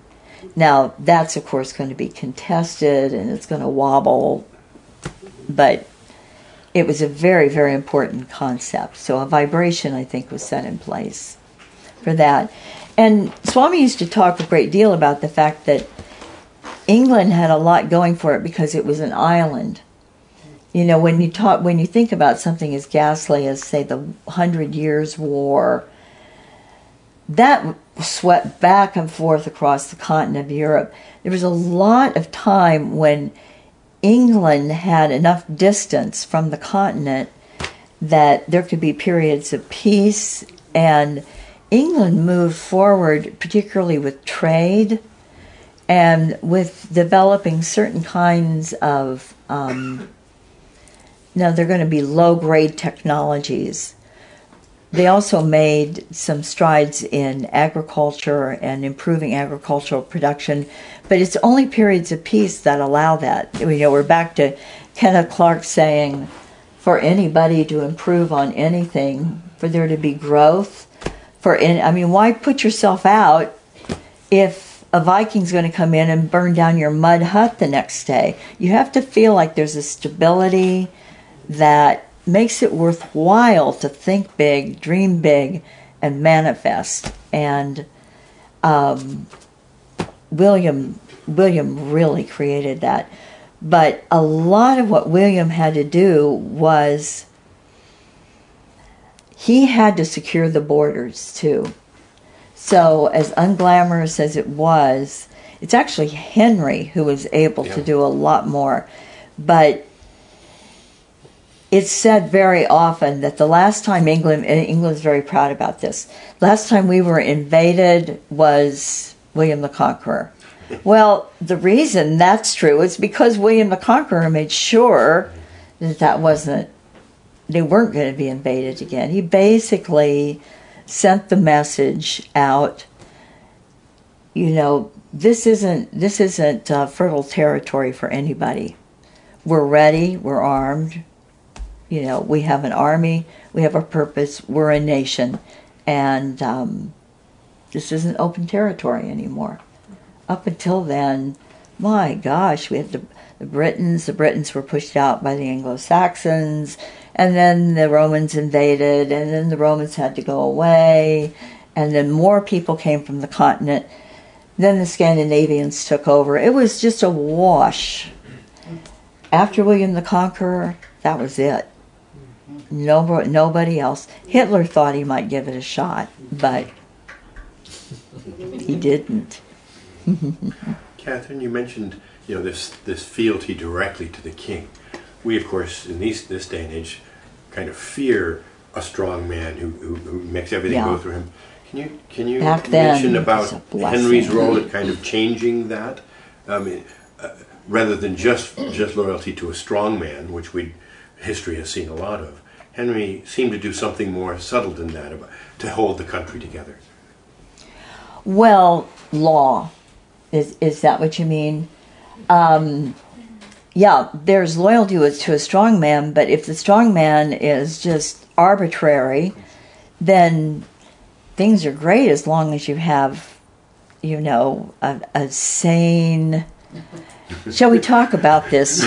Now, that's, of course, going to be contested, and it's going to wobble, but it was a very, very important concept. So a vibration, I think, was set in place for that. And Swami used to talk a great deal about the fact that England had a lot going for it because it was an island. You know, when you talk, when you think about something as ghastly as, say, the Hundred Years' War, that swept back and forth across the continent of Europe. There was a lot of time when England had enough distance from the continent that there could be periods of peace, and England moved forward, particularly with trade and with developing certain kinds of, um, now they're going to be low-grade technologies. They also made some strides in agriculture and improving agricultural production, but it's only periods of peace that allow that. You know, we're back to Kenneth Clark saying, for anybody to improve on anything, for there to be growth, for in, I mean, why put yourself out if a Viking's going to come in and burn down your mud hut the next day? You have to feel like there's a stability that makes it worthwhile to think big, dream big, and manifest. And um, William William really created that. But a lot of what William had to do was he had to secure the borders too. So as unglamorous as it was, it's actually Henry who was able yeah. to do a lot more. But it's said very often that the last time England, and England's very proud about this, last time we were invaded was William the Conqueror. Well, the reason that's true is because William the Conqueror made sure that that wasn't, they weren't going to be invaded again. He basically sent the message out, you know, this isn't, this isn't uh, fertile territory for anybody. We're ready, we're armed. You know, we have an army, we have a purpose, we're a nation, and um, this isn't open territory anymore. Up until then, my gosh, we had the, the Britons, the Britons were pushed out by the Anglo-Saxons, and then the Romans invaded, and then the Romans had to go away, and then more people came from the continent. Then the Scandinavians took over. It was just a wash. After William the Conqueror, that was it. No, nobody else. Hitler thought he might give it a shot, but he didn't. Catherine, you mentioned, you know, this this fealty directly to the king. We, of course, in these, this day and age, kind of fear a strong man who, who, who makes everything yeah. go through him. Can you can you Back mention then, about Henry's role in kind of changing that? I mean, uh, rather than just just loyalty to a strong man, which we history has seen a lot of. Henry seemed to do something more subtle than that about, to hold the country together. Well, law. Is is that what you mean? Um, yeah, there's loyalty to a strong man, but if the strong man is just arbitrary, then things are great as long as you have, you know, a, a sane... Shall we talk about this?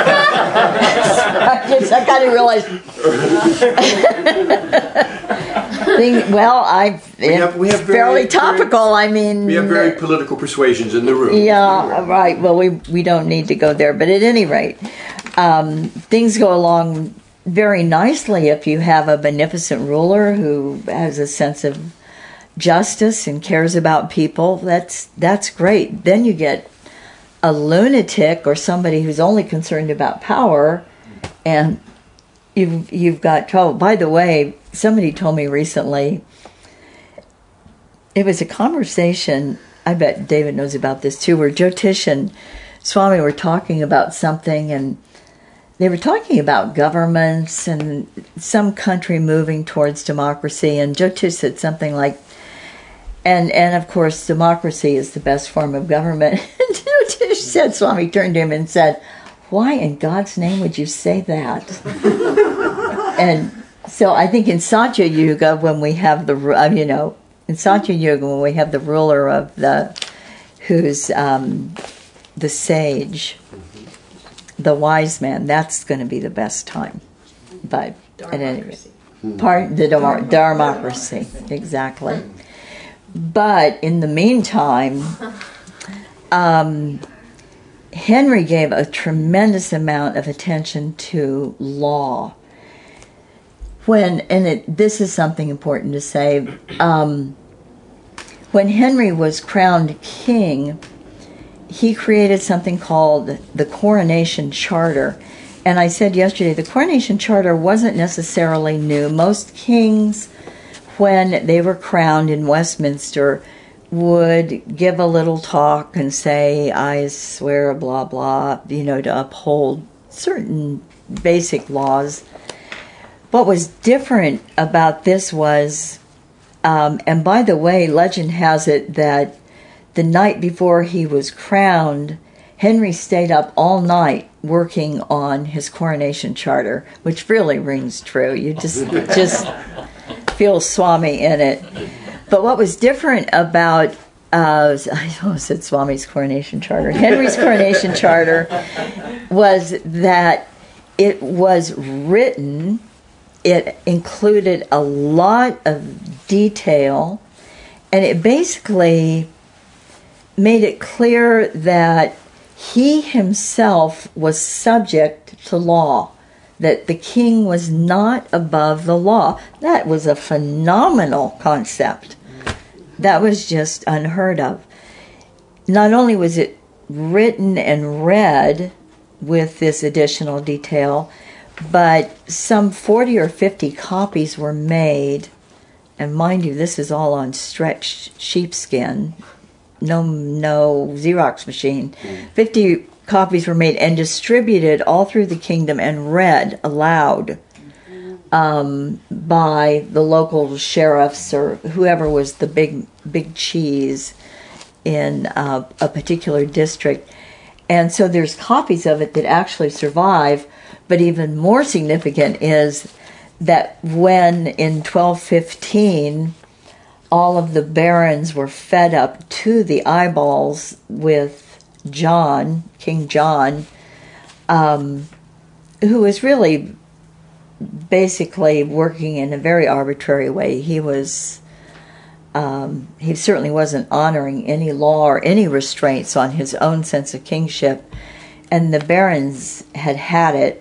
I just, I kind of realized. Thing, well, I we have, we have it's fairly very, topical. Very, I mean, we have very political persuasions in the room. Yeah, right. Well, we we don't need to go there, but at any rate, um, things go along very nicely if you have a beneficent ruler who has a sense of justice and cares about people. That's that's great. Then you get a lunatic or somebody who's only concerned about power, and you've you've got trouble. By the way, somebody told me recently, it was a conversation, I bet David knows about this too, where Jyotish and Swami were talking about something, and they were talking about governments and some country moving towards democracy, and Jyotish said something like, And and of course, democracy is the best form of government. And Jyotish said, Swami turned to him and said, "Why in God's name would you say that?" And so I think in Satya Yuga, when we have the, you know, in Satya Yuga, when we have the ruler of the, who's um, the sage, the wise man. That's going to be the best time. But at any rate, part the dar- Dharmocracy, exactly. But in the meantime, um, Henry gave a tremendous amount of attention to law. When, and it, this is something important to say, um, when Henry was crowned king, he created something called the Coronation Charter. And I said yesterday, the Coronation Charter wasn't necessarily new. Most kings, when they were crowned in Westminster, would give a little talk and say, I swear, blah, blah, you know, to uphold certain basic laws. What was different about this was, um, and by the way, legend has it that the night before he was crowned, Henry stayed up all night working on his coronation charter, which really rings true. You just just feel Swami in it. But what was different about, uh, I almost said Swami's coronation charter, Henry's coronation charter, was that it was written. It included a lot of detail, and it basically made it clear that he himself was subject to law, that the king was not above the law. That was a phenomenal concept. That was just unheard of. Not only was it written and read with this additional detail, but some forty or fifty copies were made, and mind you, this is all on stretched sheepskin, no no Xerox machine. fifty copies were made and distributed all through the kingdom and read aloud um, by the local sheriffs or whoever was the big big cheese in uh, a particular district. And so there's copies of it that actually survive. But even more significant is that when in twelve fifteen all of the barons were fed up to the eyeballs with John, King John, um, who was really basically working in a very arbitrary way. He was, um, he certainly wasn't honoring any law or any restraints on his own sense of kingship, and the barons had had it.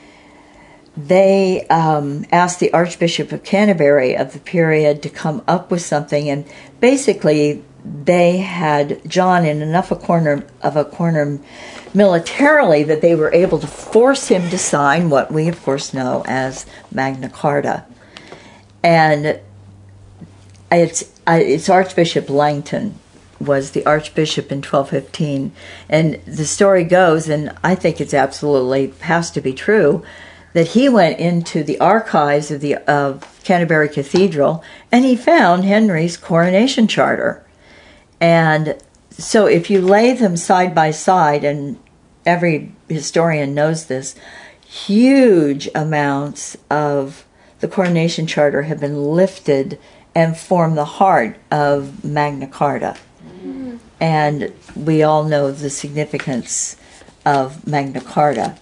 They um, asked the Archbishop of Canterbury of the period to come up with something, and basically they had John in enough a corner of a corner militarily that they were able to force him to sign what we of course know as Magna Carta. And it's it's Archbishop Langton was the Archbishop in twelve fifteen, and the story goes, and I think it's absolutely has to be true, that he went into the archives of the of Canterbury Cathedral and he found Henry's coronation charter. And so if you lay them side by side, and every historian knows this, huge amounts of the coronation charter have been lifted and form the heart of Magna Carta. Mm-hmm. And we all know the significance of Magna Carta.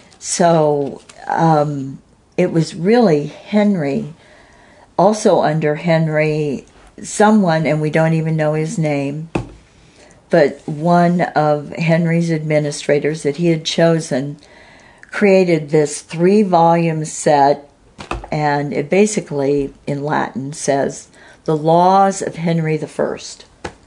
So Um, it was really Henry, also under Henry, someone, and we don't even know his name, but one of Henry's administrators that he had chosen created this three-volume set, and it basically, in Latin, says, The Laws of Henry the First.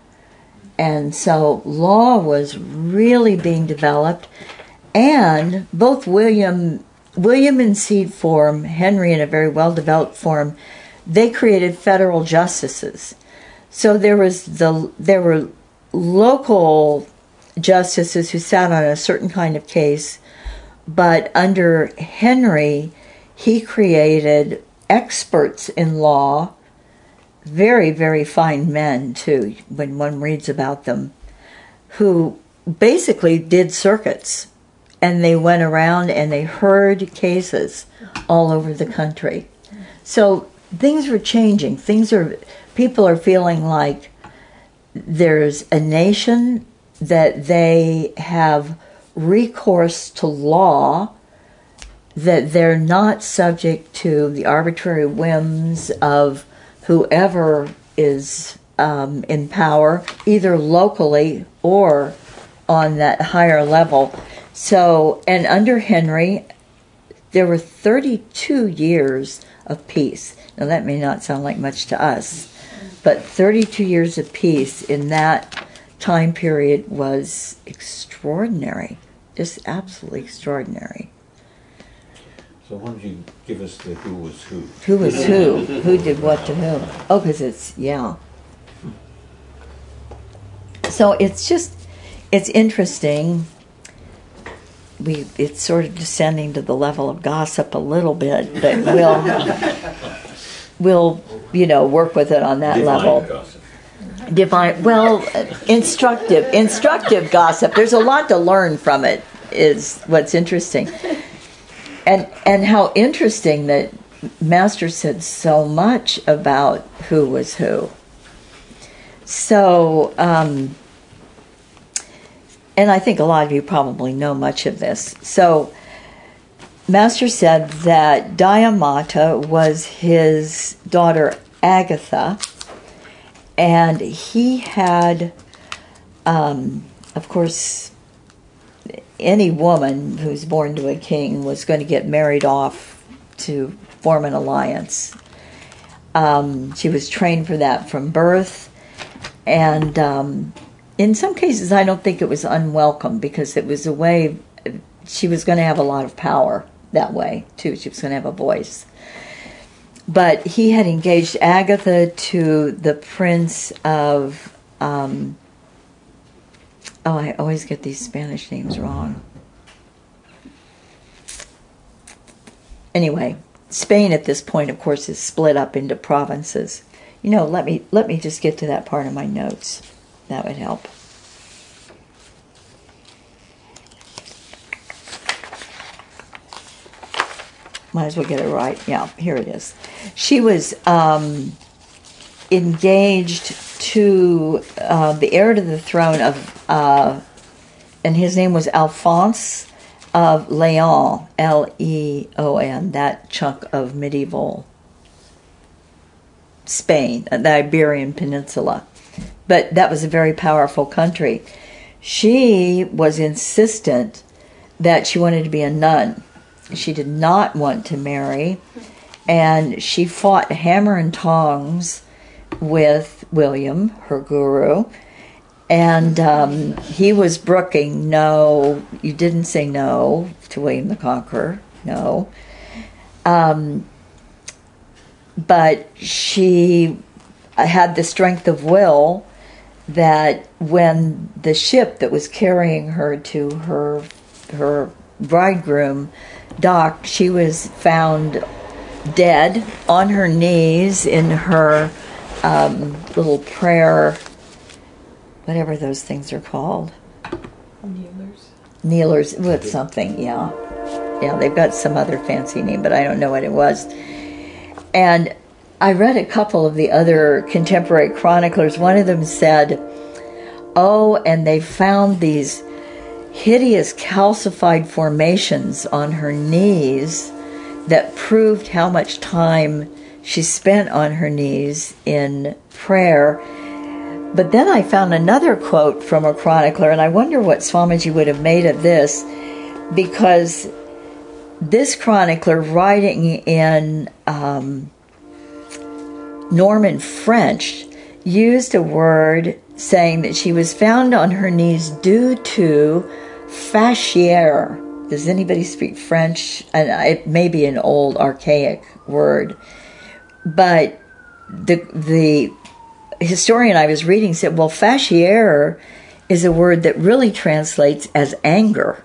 And so law was really being developed, and both William... William in seed form, Henry in a very well-developed form, they created federal justices. So there was the there were local justices who sat on a certain kind of case, but under Henry, he created experts in law, very, very fine men too, when one reads about them, who basically did circuits. And they went around and they heard cases all over the country. So things were changing. Things are, people are feeling like there's a nation that they have recourse to law, that they're not subject to the arbitrary whims of whoever is um, in power, either locally or on that higher level. So, and under Henry, there were thirty-two years of peace. Now, that may not sound like much to us, but thirty-two years of peace in that time period was extraordinary, just absolutely extraordinary. So why don't you give us the who was who? Who was who? Who did what to whom? Oh, because it's, yeah. So it's just, it's interesting. We, it's sort of descending to the level of gossip a little bit, but we'll, we'll, you know, work with it on that Divine level. gossip. Divine, well, instructive, instructive gossip. There's a lot to learn from it, is what's interesting. And and how interesting that Master said so much about who was who. So, um, and I think a lot of you probably know much of this. So, Master said that Diamata was his daughter Agatha, and he had, um, of course, any woman who's born to a king was going to get married off to form an alliance. Um, she was trained for that from birth, and um, in some cases I don't think it was unwelcome, because it was a way, she was going to have a lot of power that way too. She was going to have a voice. But he had engaged Agatha to the prince of, um, oh, I always get these Spanish names wrong. Anyway, Spain at this point, of course, is split up into provinces. You know, let me let me just get to that part of my notes. That would help. Might as well get it right. Yeah, here it is. She was um, engaged to uh, the heir to the throne of, uh, and his name was Alphonse of Leon, L E O N, that chunk of medieval Spain, the Iberian Peninsula. But that was a very powerful country. She was insistent that she wanted to be a nun. She did not want to marry, and she fought hammer and tongs with William, her guru, and um, he was brooking, no, you didn't say no to William the Conqueror, no. Um, but she had the strength of will that when the ship that was carrying her to her her bridegroom docked, she was found dead on her knees in her um, little prayer, whatever those things are called. Kneelers. Kneelers with something, yeah. Yeah, they've got some other fancy name, but I don't know what it was. And I read a couple of the other contemporary chroniclers. One of them said, oh, and they found these hideous calcified formations on her knees that proved how much time she spent on her knees in prayer. But then I found another quote from a chronicler, and I wonder what Swamiji would have made of this, because this chronicler, writing in um, Norman French, used a word saying that she was found on her knees due to fasciere. Does anybody speak French? And it may be an old archaic word, but the the historian I was reading said, well, fasciere is a word that really translates as anger.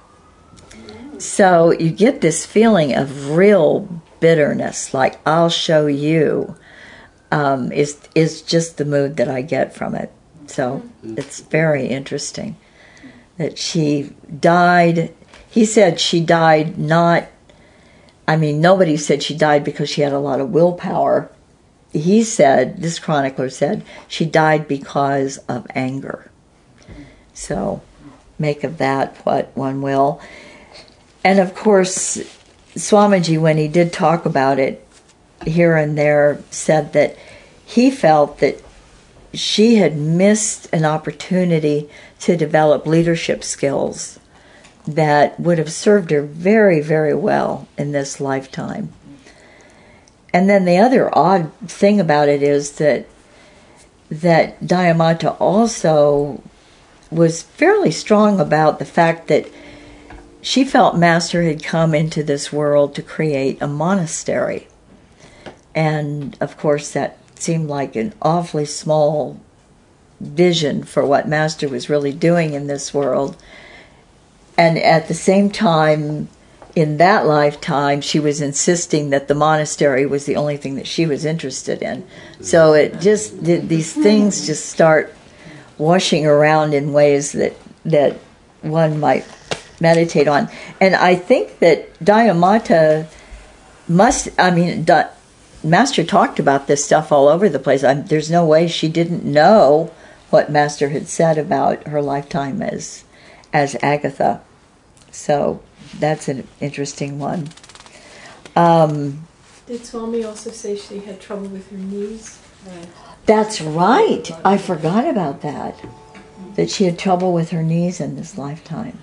So you get this feeling of real bitterness, like I'll show you, um, is is just the mood that I get from it. So it's very interesting that she died. He said she died not, I mean, nobody said she died because she had a lot of willpower. he said, this chronicler said, she died because of anger. So make of that what one will. And of course, Swamiji, when he did talk about it here and there, said that he felt that she had missed an opportunity to develop leadership skills that would have served her very, very well in this lifetime. And then the other odd thing about it is that that Dayamata also was fairly strong about the fact that she felt Master had come into this world to create a monastery. And of course that seemed like an awfully small vision for what Master was really doing in this world. And at the same time, in that lifetime, she was insisting that the monastery was the only thing that she was interested in. So it just, these things just start washing around in ways that, that one might meditate on. And I think that Dayamata must, I mean, da, Master talked about this stuff all over the place. I'm, there's no way she didn't know what Master had said about her lifetime as as Agatha. So that's an interesting one. Um, Did Swami also say she had trouble with her knees? Right. That's right. I forgot about that. That she had trouble with her knees in this lifetime.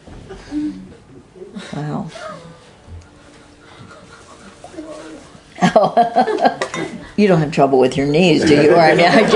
Wow. You don't have trouble with your knees, do you? Or, I mean, I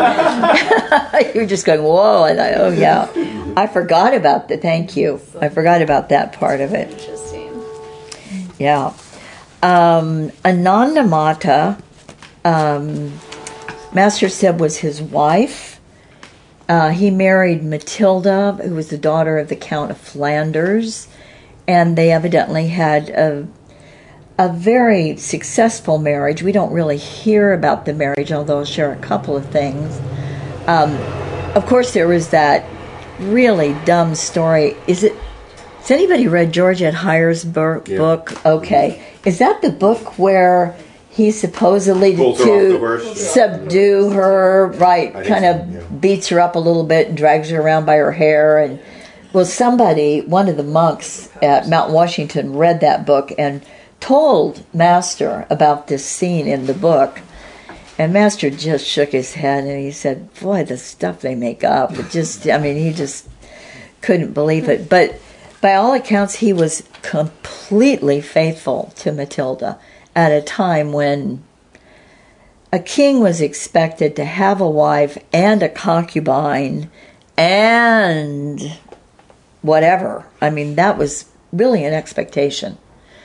just, you're just going, whoa. I thought, oh, yeah. I forgot about that. Thank you. I forgot about that part of it. Interesting. Yeah. Um, Anandamata, um, Master said was his wife. Uh, he married Matilda, who was the daughter of the Count of Flanders, and they evidently had a a very successful marriage. We don't really hear about the marriage, although I'll share a couple of things. Um, of course, there was that really dumb story. Is it? Has anybody read Georgette Heyer's book? Yeah. book? Okay, is that the book where he supposedly Pulls her off the horse, to yeah. subdue her, right? I think Kind so, of yeah. beats her up a little bit and drags her around by her hair. And well, somebody, one of the monks at Mount Washington, read that book and told Master about this scene in the book. And Master just shook his head and he said, boy, the stuff they make up. It just, I mean, he just couldn't believe it. But by all accounts, he was completely faithful to Matilda at a time when a king was expected to have a wife and a concubine and whatever. I mean, that was really an expectation.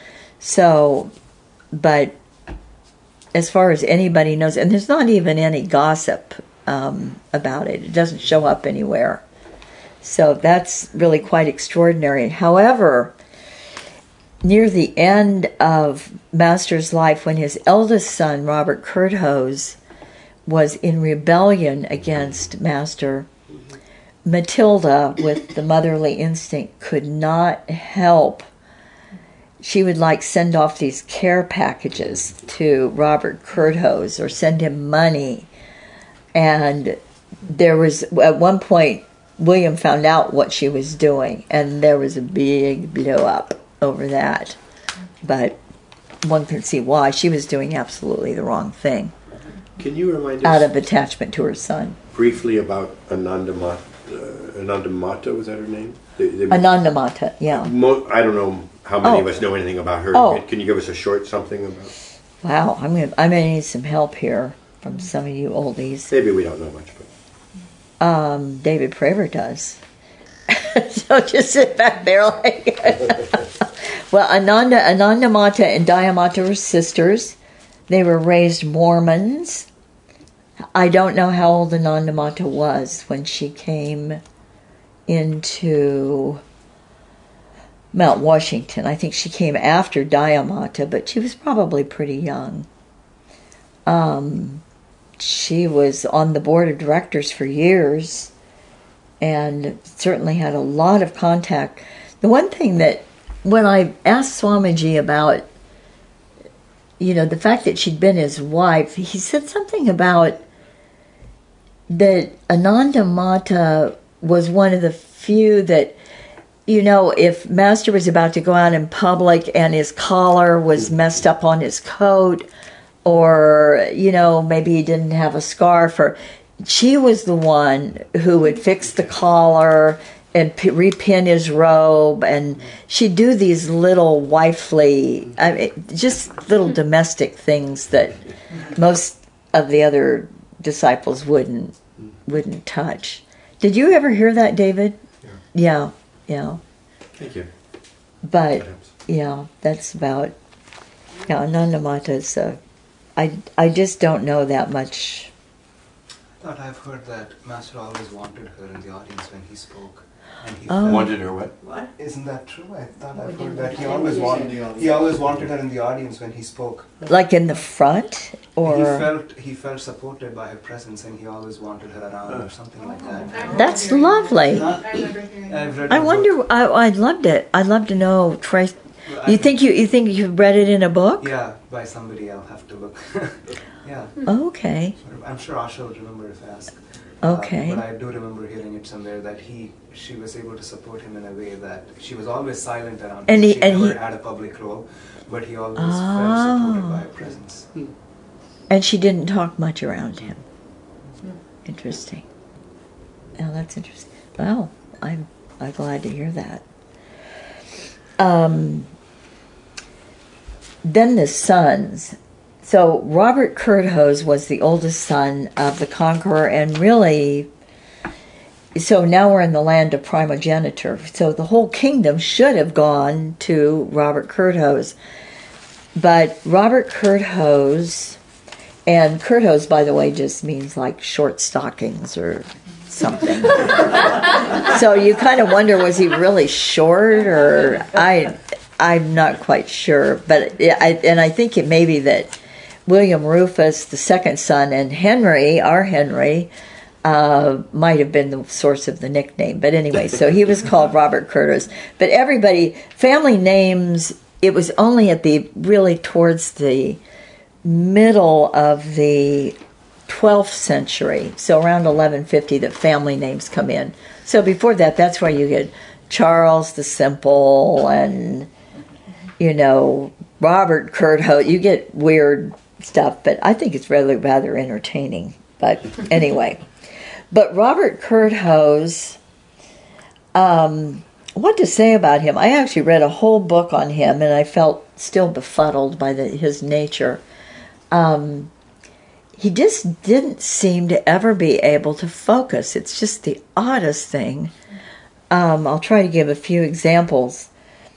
So, but as far as anybody knows, and there's not even any gossip um, about it. It doesn't show up anywhere. So that's really quite extraordinary. However, near the end of Master's life, when his eldest son, Robert Curthose, was in rebellion against Master, Matilda, with the motherly instinct, could not help. She would like send off these care packages to Robert Curthose or send him money. And there was, at one point, William found out what she was doing, and there was a big blow up over that. But one can see why. She was doing absolutely the wrong thing. Can you remind us Out of attachment to her son. briefly about Anandamata? Uh, Anandamata, was that her name? The, the, Anandamata, yeah. mo- I don't know how many Oh. of us know anything about her. Oh. Can you give us a short something about? Wow, I'm gonna, I'm gonna need some help here from some of you oldies. Maybe we don't know much, but Um, David Praver does. So just sit back there like... Well, Ananda, Anandamata and Dayamata were sisters. They were raised Mormons. I don't know how old Anandamata was when she came into Mount Washington. I think she came after Dayamata, but she was probably pretty young. Um, she was on the board of directors for years and certainly had a lot of contact. The one thing that, when I asked Swamiji about you know, the fact that she'd been his wife, he said something about that Ananda Mata was one of the few that, you know, if Master was about to go out in public and his collar was messed up on his coat, or, you know, maybe he didn't have a scarf, or she was the one who would fix the collar and p- repin his robe, and she'd do these little wifely, I mean, just little domestic things that most of the other disciples wouldn't wouldn't touch. Did you ever hear that, David? Yeah. Yeah, yeah. Thank you. But Perhaps. yeah, that's about. Yeah, Anandamata's. Uh, I I just don't know that much. I thought I've heard that Master always wanted her in the audience when he spoke. And he Oh. felt- Wanted her what? What? Isn't that true? I thought We I've didn't- heard that he we always didn't wanted use he always wanted her in the audience when he spoke. Like in the front, or he felt he felt supported by her presence, and he always wanted her around, or something like that. that's lovely. Huh? I remember hearing I've that. read I the wonder. book. I I'd loved it. I'd love to know. Trace. Well, I You think you you think you read it in a book? Yeah, by somebody. I'll have to look. Yeah, Okay. I'm sure Asha will remember if asked. Okay. Uh, but I do remember hearing it somewhere that he, she was able to support him in a way that she was always silent around And him. he- She and never he- had a public role, but he always Oh. felt supported by her presence. And she didn't talk much around him. Interesting. Oh, that's interesting. Well, I'm I'm glad to hear that. Um, then the sons. So Robert Curthose was the oldest son of the conqueror, and really, so now we're in the land of primogeniture. So the whole kingdom should have gone to Robert Curthose. But Robert Curthose, and Curthose, by the way, just means like short stockings or something. So you kind of wonder, was he really short, or I, I'm not quite sure. But I, and I think it may be that William Rufus, the second son, and Henry, our Henry, uh, might have been the source of the nickname. But anyway, so he was called Robert Curthose. But everybody, family names, it was only at the, really towards the middle of the twelfth century, so around eleven fifty, that family names come in. So before that, that's where you get Charles the Simple and, you know, Robert Curthose. You get weird stuff, but I think it's really rather entertaining. But anyway, but Robert Curthose, um, what to say about him? I actually read a whole book on him, and I felt still befuddled by the, his nature. Um, he just didn't seem to ever be able to focus. It's just the oddest thing. Um, I'll try to give a few examples.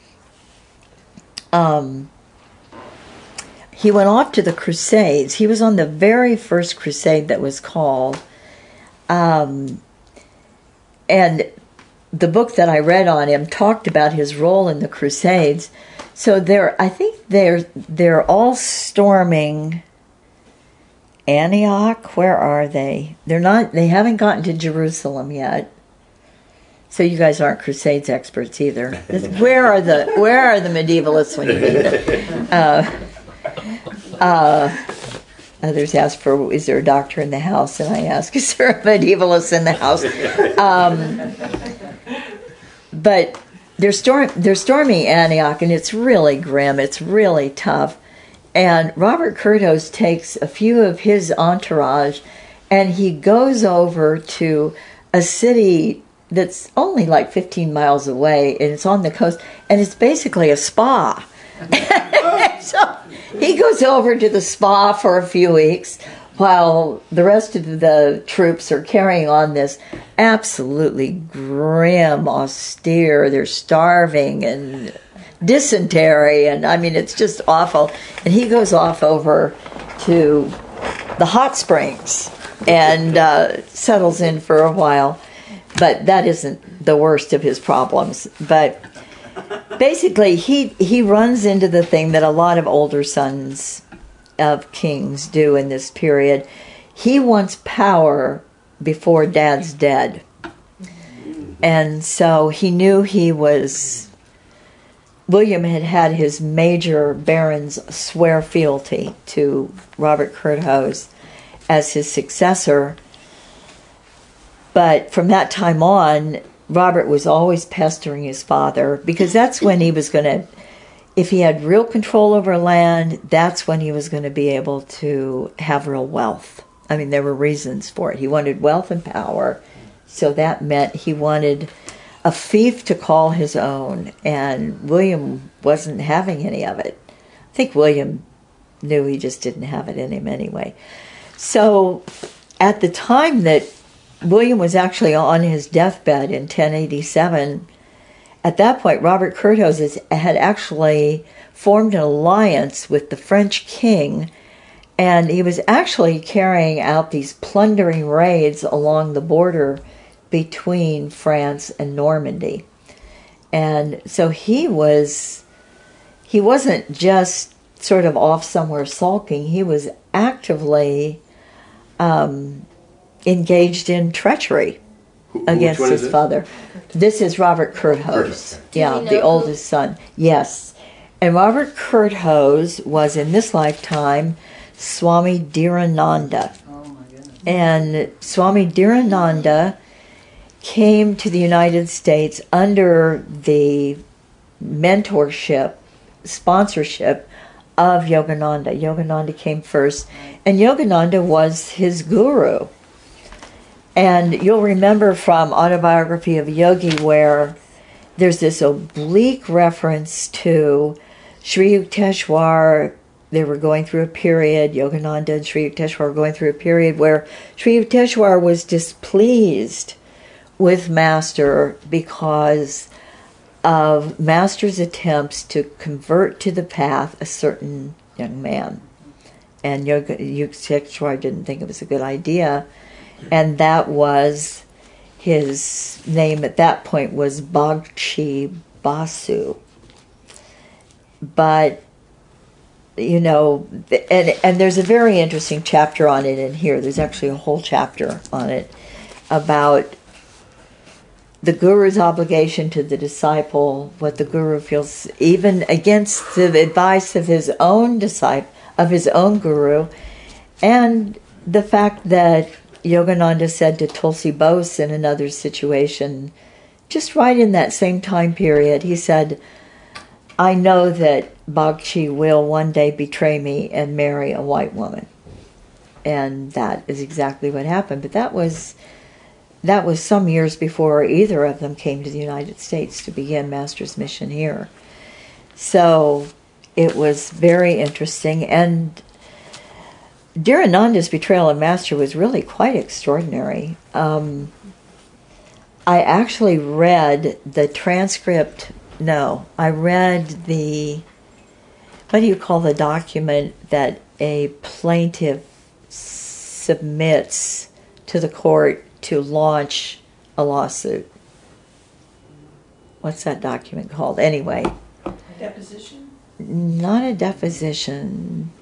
Um, he went off to the Crusades. He was on the very first crusade that was called. Um, and the book that I read on him talked about his role in the Crusades. So they're, I think they're they're all storming Antioch. Where are they? They're not. They haven't gotten to Jerusalem yet. So you guys aren't Crusades experts either. Where are the Where are the medievalists when you need them? Uh, uh, others ask for, is there a doctor in the house? And I ask, is there a medievalist in the house? Um, but they're storm they're storming Antioch, and it's really grim. It's really tough. And Robert Curthose takes a few of his entourage, and he goes over to a city that's only like fifteen miles away, and it's on the coast, and it's basically a spa. So he goes over to the spa for a few weeks while the rest of the troops are carrying on this absolutely grim, austere, they're starving and dysentery, and I mean, it's just awful. And he goes off over to the hot springs and uh, settles in for a while. But that isn't the worst of his problems. But basically, he he runs into the thing that a lot of older sons of kings do in this period. He wants power before dad's dead. And so he knew he was William had had his major barons swear fealty to Robert Curthose as his successor. But from that time on, Robert was always pestering his father, because that's when he was going to, if he had real control over land, that's when he was going to be able to have real wealth. I mean, there were reasons for it. He wanted wealth and power, so that meant he wanted a fief to call his own, and William wasn't having any of it. I think William knew he just didn't have it in him anyway. So at the time that William was actually on his deathbed in ten eighty-seven, at that point Robert Curthose had actually formed an alliance with the French king, and he was actually carrying out these plundering raids along the border between France and Normandy. And so he was, he wasn't just sort of off somewhere sulking, he was actively um, engaged in treachery Who, against which one is his this? father. This is Robert Curthose, Curthose. yeah, Do we know the who- oldest son. Yes. And Robert Curthose was in this lifetime Swami Dhirananda. Oh my goodness. And Swami Dhirananda came to the United States under the mentorship, sponsorship of Yogananda. Yogananda came first, and Yogananda was his guru. And you'll remember from Autobiography of a Yogi where there's this oblique reference to Sri Yukteswar. They were going through a period, Yogananda and Sri Yukteswar were going through a period where Sri Yukteswar was displeased with Master because of Master's attempts to convert to the path a certain young man. And Yoga, Yukteswar didn't think it was a good idea, and that was, his name at that point was Bagchi Basu. But, you know, and, and there's a very interesting chapter on it in here. There's actually a whole chapter on it about the guru's obligation to the disciple, what the guru feels, even against the advice of his own disciple, of his own guru, and the fact that Yogananda said to Tulsi Bose in another situation, just right in that same time period, he said, I know that Bagchi will one day betray me and marry a white woman. And that is exactly what happened. But that was that was some years before either of them came to the United States to begin Master's mission here. So it was very interesting. And Dhirananda's betrayal of Master was really quite extraordinary. Um, I actually read the transcript, no, I read the, what do you call the document that a plaintiff submits to the court to launch a lawsuit? What's that document called? Anyway. A deposition? Not a deposition.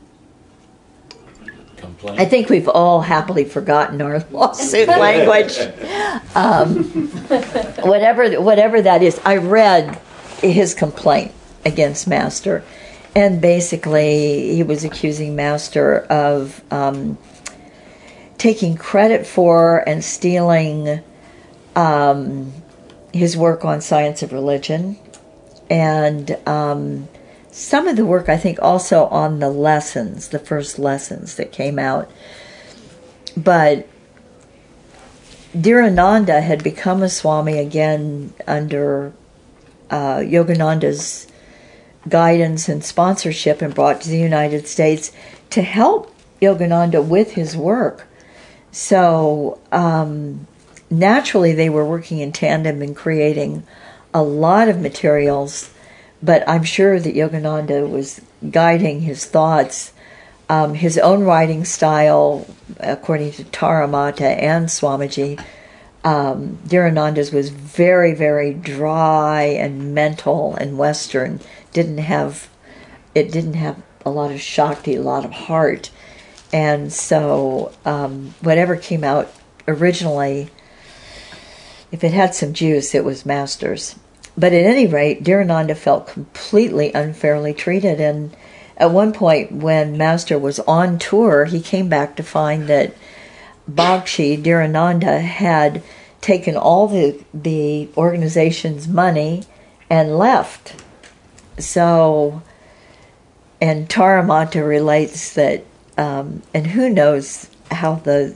Complaint. I think we've all happily forgotten our lawsuit language. Um, whatever, whatever that is, I read his complaint against Master, and basically he was accusing Master of um, taking credit for and stealing um, his work on science of religion, and um, some of the work, I think, also on the lessons, the first lessons that came out. But Dhirananda had become a Swami again under uh, Yogananda's guidance and sponsorship, and brought to the United States to help Yogananda with his work. So um, naturally they were working in tandem and creating a lot of materials, but I'm sure that Yogananda was guiding his thoughts. Um, his own writing style, according to Taramata and Swamiji, um, Dhirananda's was very, very dry and mental and Western. Didn't have, it didn't have a lot of Shakti, a lot of heart. And so um, whatever came out originally, if it had some juice, it was Master's. but at any rate, Dhirananda felt completely unfairly treated. And at one point, when Master was on tour, he came back to find that Bakshi, Dhirananda, had taken all the, the organization's money and left. So, and Taramata relates that, um, and who knows how the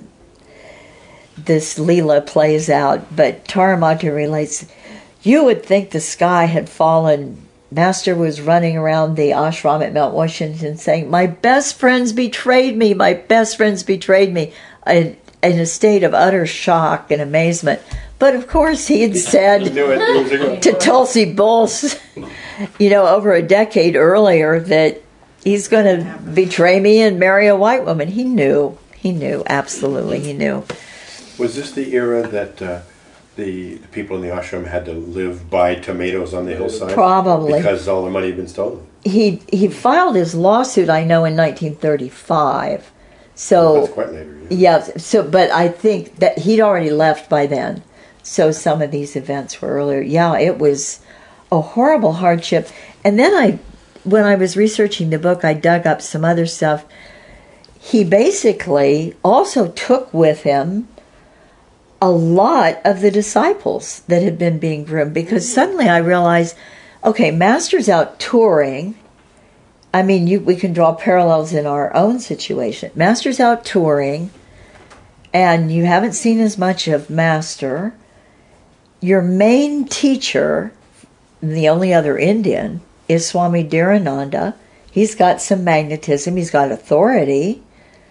this Leela plays out, but Taramata relates, you would think the sky had fallen. Master was running around the ashram at Mount Washington saying, my best friends betrayed me, my best friends betrayed me, in, in a state of utter shock and amazement. But of course he had said to Tulsi Bose, you know, over a decade earlier that he's going to betray me and marry a white woman. He knew, he knew, absolutely he knew. Was this the era that uh, the, the people in the ashram had to live by tomatoes on the hillside? Probably. Because all the money had been stolen? He he filed his lawsuit, I know, in nineteen thirty-five. So, well, that's quite later. Yeah. Yes, so, but I think that he'd already left by then. So some of these events were earlier. Yeah, it was a horrible hardship. And then I, when I was researching the book, I dug up some other stuff. He basically also took with him a lot of the disciples that had been being groomed, because suddenly I realized, okay, Master's out touring. I mean, you, we can draw parallels in our own situation. Master's out touring, and you haven't seen as much of Master. Your main teacher, the only other Indian, is Swami Dhirananda. He's got some magnetism, he's got authority,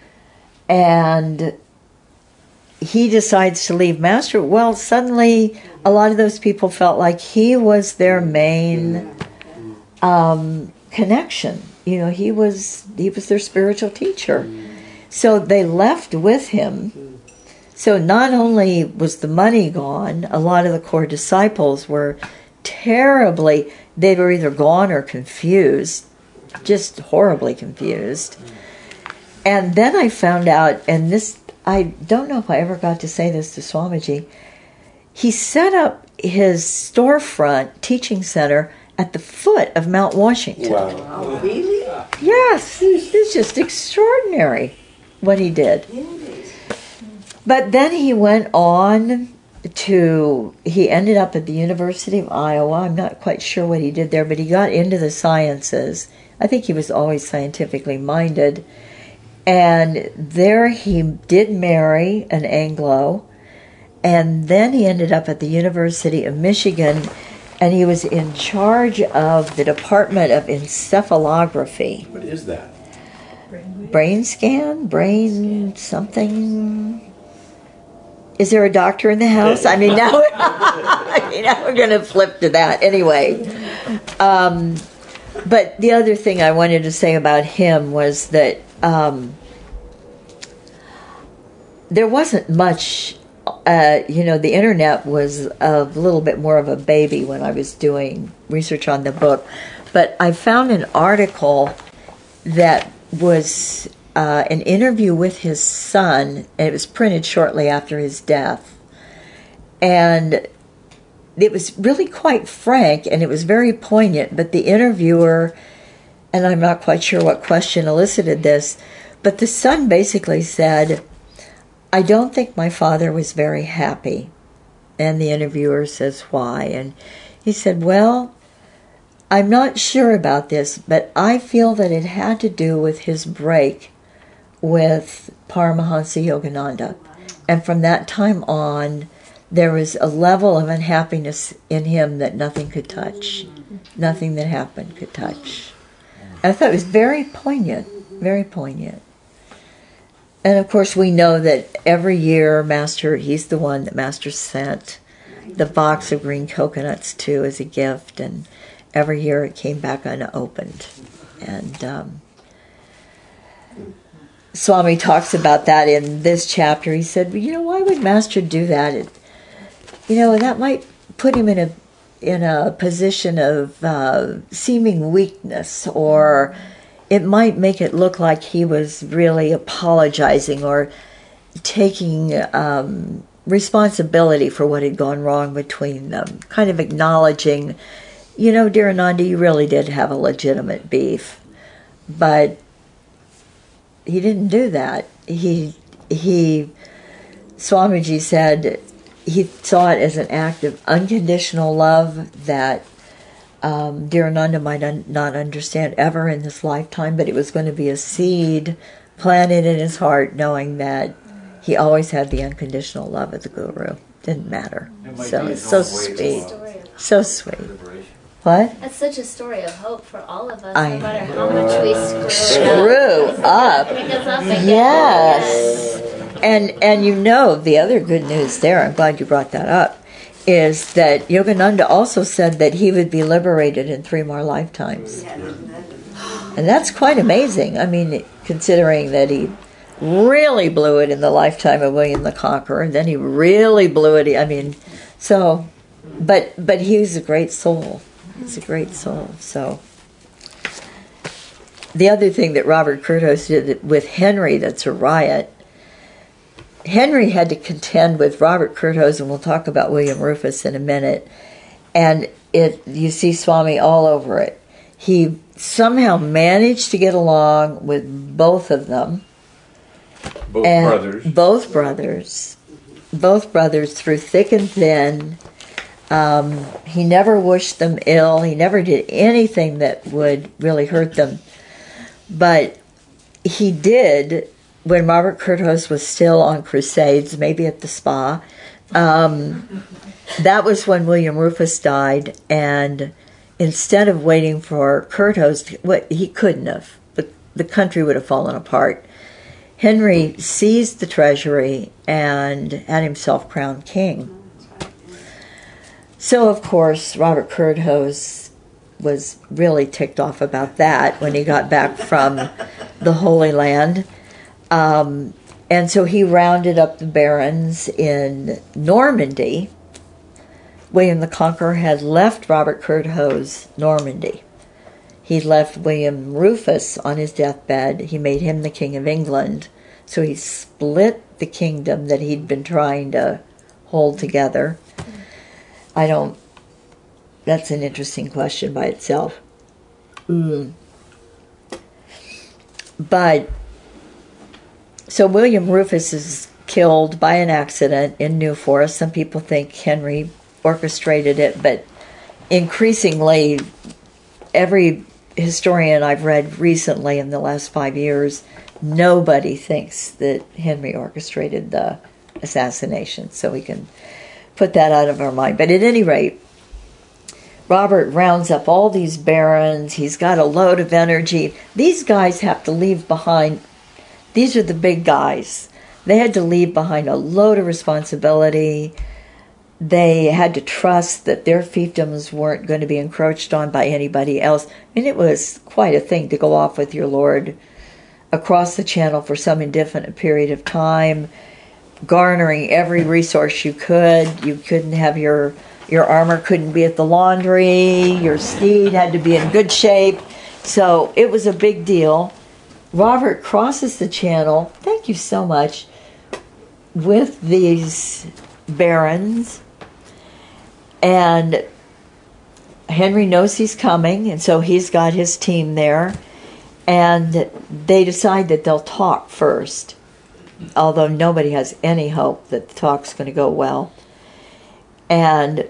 and he decides to leave Master. Well, suddenly a lot of those people felt like he was their main um, connection. You know, he was he was their spiritual teacher. So they left with him. So not only was the money gone, a lot of the core disciples were terribly, they were either gone or confused, just horribly confused. And then I found out, and this, I don't know if I ever got to say this to Swamiji, he set up his storefront teaching center at the foot of Mount Washington. Wow. Oh, really? Yes, it's just extraordinary what he did. But then he went on to, he ended up at the University of Iowa. I'm not quite sure what he did there, but he got into the sciences. I think he was always scientifically minded. And there he did marry an Anglo, and then he ended up at the University of Michigan, and he was in charge of the Department of Encephalography. What is that? Brain scan? Brain something? Is there a doctor in the house? I mean, now, I mean, now we're going to flip to that. Anyway, um, but the other thing I wanted to say about him was that Um, there wasn't much, uh, you know, the internet was a little bit more of a baby when I was doing research on the book, but I found an article that was uh, an interview with his son, and it was printed shortly after his death, and it was really quite frank, and it was very poignant, but the interviewer, and I'm not quite sure what question elicited this, but the son basically said, I don't think my father was very happy. And the interviewer says, why? And he said, well, I'm not sure about this, but I feel that it had to do with his break with Paramahansa Yogananda. And from that time on, there was a level of unhappiness in him that nothing could touch. Nothing that happened could touch. I thought it was very poignant, very poignant. And of course we know that every year Master, he's the one that Master sent the box of green coconuts to as a gift, and every year it came back unopened. And um, Swami talks about that in this chapter. He said, you know, why would Master do that? It, you know, that might put him in a in a position of uh, seeming weakness, or it might make it look like he was really apologizing or taking um, responsibility for what had gone wrong between them, kind of acknowledging, you know, Dhirananda, you really did have a legitimate beef, but he didn't do that. He, he, Swamiji said he saw it as an act of unconditional love that um, Dhirananda might un- not understand ever in this lifetime, but it was going to be a seed planted in his heart, knowing that he always had the unconditional love of the Guru. Didn't matter. So it's so sweet. So sweet. What? That's such a story of hope for all of us, I no matter how much we screw, screw up. Pick us up again. Yes. And and you know the other good news there, I'm glad you brought that up, is that Yogananda also said that he would be liberated in three more lifetimes. And that's quite amazing. I mean, considering that he really blew it in the lifetime of William the Conqueror, and then he really blew it. I mean, so, but but he was a great soul. He's a great soul. So, the other thing that Robert Curthose did with Henry, that's a riot. Henry had to contend with Robert Curthose, and we'll talk about William Rufus in a minute. And it, you see Swami all over it. He somehow managed to get along with both of them. Both and brothers. Both brothers. Both brothers through thick and thin. Um, he never wished them ill. He never did anything that would really hurt them. But he did, when Robert Curthose was still on crusades, maybe at the spa, um, that was when William Rufus died, and instead of waiting for Curthose, what he couldn't have. The, the country would have fallen apart. Henry seized the treasury and had himself crowned king. So, of course, Robert Curthose was really ticked off about that when he got back from the Holy Land. Um, and so he rounded up the barons in Normandy. William the Conqueror had left Robert Curthose Normandy. He left William Rufus on his deathbed. He made him the King of England. So he split the kingdom that he'd been trying to hold together. I don't... That's an interesting question by itself. Mm. But... So William Rufus is killed by an accident in New Forest. Some people think Henry orchestrated it, but increasingly, every historian I've read recently in the last five years, nobody thinks that Henry orchestrated the assassination. So we can put that out of our mind. But at any rate, Robert rounds up all these barons. He's got a load of energy. These guys have to leave behind... These are the big guys. They had to leave behind a load of responsibility. They had to trust that their fiefdoms weren't going to be encroached on by anybody else. I mean, it was quite a thing to go off with your lord across the channel for some indefinite period of time, garnering every resource you could. You couldn't have your, your armor couldn't be at the laundry. Your steed had to be in good shape. So it was a big deal. Robert crosses the channel, thank you so much, with these barons, and Henry knows he's coming, and so he's got his team there, and they decide that they'll talk first, although nobody has any hope that the talk's going to go well. And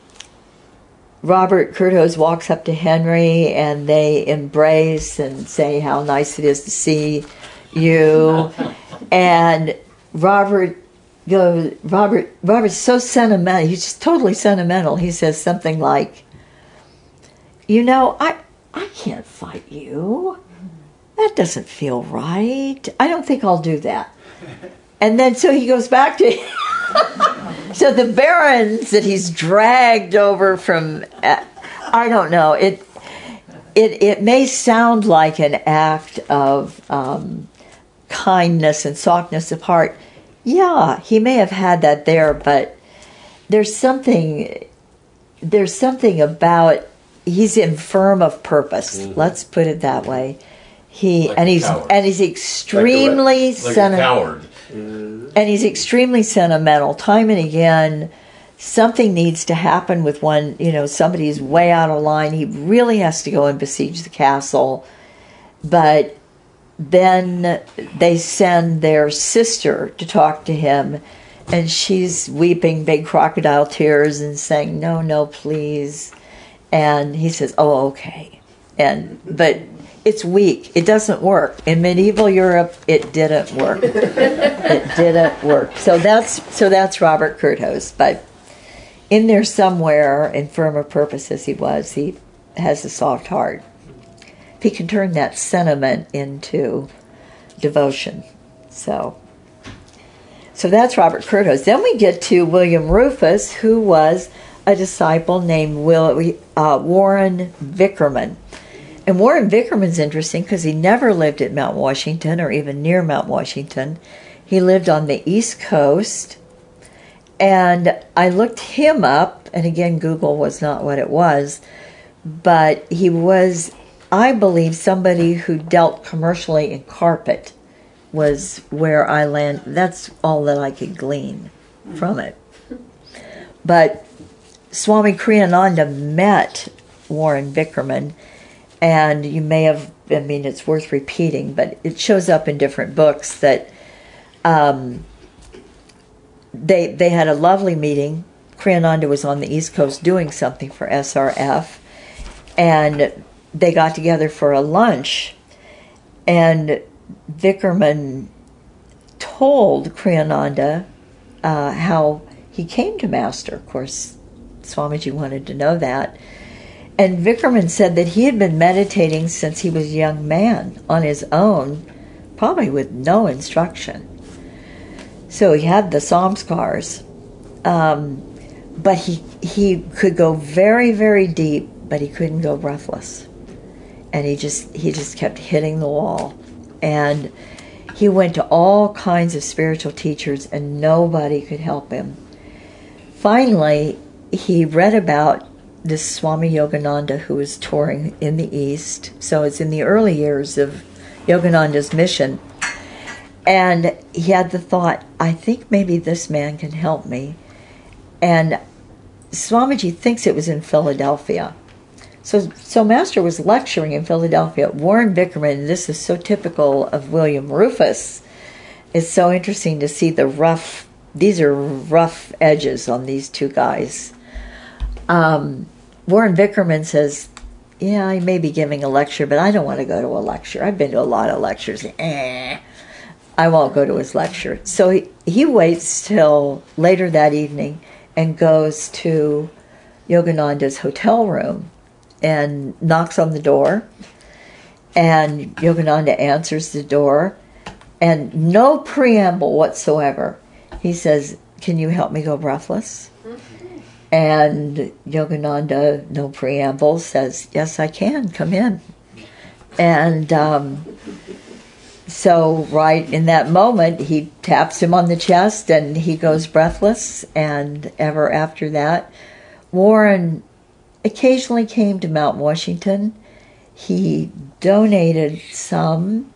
Robert Curthose walks up to Henry, and they embrace and say how nice it is to see you. And Robert goes, Robert, Robert's so sentimental. He's just totally sentimental. He says something like, "You know, I, I can't fight you. That doesn't feel right. I don't think I'll do that." And then so he goes back to... So the barons that he's dragged over from, uh, I don't know, it it it may sound like an act of um, kindness and softness of heart. Yeah, he may have had that there, but there's something there's something about, he's infirm of purpose. Mm-hmm. Let's put it that way. He like and he's coward. and he's extremely like a, like a coward. Mm. And he's extremely sentimental. Time and again, something needs to happen with one, you know, somebody's way out of line. He really has to go and besiege the castle. But then they send their sister to talk to him, and she's weeping big crocodile tears and saying, no, no, please. And he says, oh, okay. And but it's weak. It doesn't work. In medieval Europe, it didn't work. It didn't work. So that's so that's Robert Curthose. But in there somewhere, infirm of purpose as he was, he has a soft heart. If he can turn that sentiment into devotion. So so that's Robert Curthose. Then we get to William Rufus, who was a disciple named Will, uh, Warren Vickerman. And Warren Vickerman's interesting because he never lived at Mount Washington or even near Mount Washington. He lived on the East Coast. And I looked him up, and again, Google was not what it was, but he was, I believe, somebody who dealt commercially in carpet was where I land. That's all that I could glean from it. But Swami Kriyananda met Warren Vickerman, and you may have, I mean, it's worth repeating, but it shows up in different books that um, they they had a lovely meeting. Kriyananda was on the East Coast doing something for S R F, and they got together for a lunch, and Vickerman told Kriyananda uh, how he came to Master. Of course, Swamiji wanted to know that. And Vickerman said that he had been meditating since he was a young man on his own, probably with no instruction. So he had the samskars, um, but he he could go very, very deep, but he couldn't go breathless. And he just he just kept hitting the wall. And he went to all kinds of spiritual teachers, and nobody could help him. Finally, he read about this Swami Yogananda who was touring in the East. So it's in the early years of Yogananda's mission. And he had the thought, I think maybe this man can help me. And Swamiji thinks it was in Philadelphia. So, so Master was lecturing in Philadelphia. Warren Vickerman, this is so typical of William Rufus. It's so interesting to see the rough, these are rough edges on these two guys. Um, Warren Vickerman says, yeah, I may be giving a lecture, but I don't want to go to a lecture. I've been to a lot of lectures. Eh, I won't go to his lecture. So he, he waits till later that evening and goes to Yogananda's hotel room and knocks on the door. And Yogananda answers the door. And no preamble whatsoever. He says, can you help me go breathless? And Yogananda, no preamble, says, yes, I can, come in. And um, so right in that moment, he taps him on the chest and he goes breathless. And ever after that, Warren occasionally came to Mount Washington. He donated some,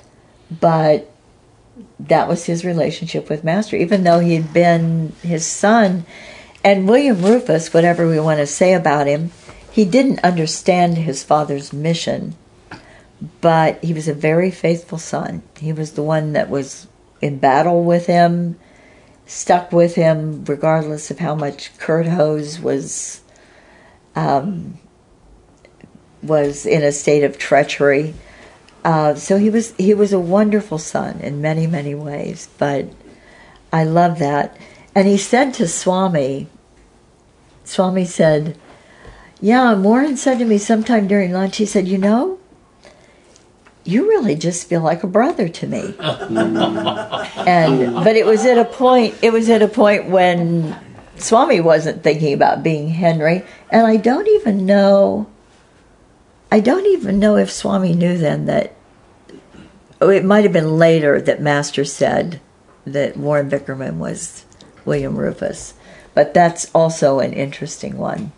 but that was his relationship with Master, even though he had been his son. And William Rufus, whatever we want to say about him, he didn't understand his father's mission, but he was a very faithful son. He was the one that was in battle with him, stuck with him, regardless of how much Curthose was um, was in a state of treachery. Uh, so he was he was a wonderful son in many, many ways. But I love that. And he said to Swami, Swami said, yeah, Warren said to me sometime during lunch, he said, you know, you really just feel like a brother to me. and But it was at a point, it was at a point when Swami wasn't thinking about being Henry. And I don't even know, I don't even know if Swami knew then that, oh, it might have been later that Master said that Warren Vickerman was William Rufus. But that's also an interesting one.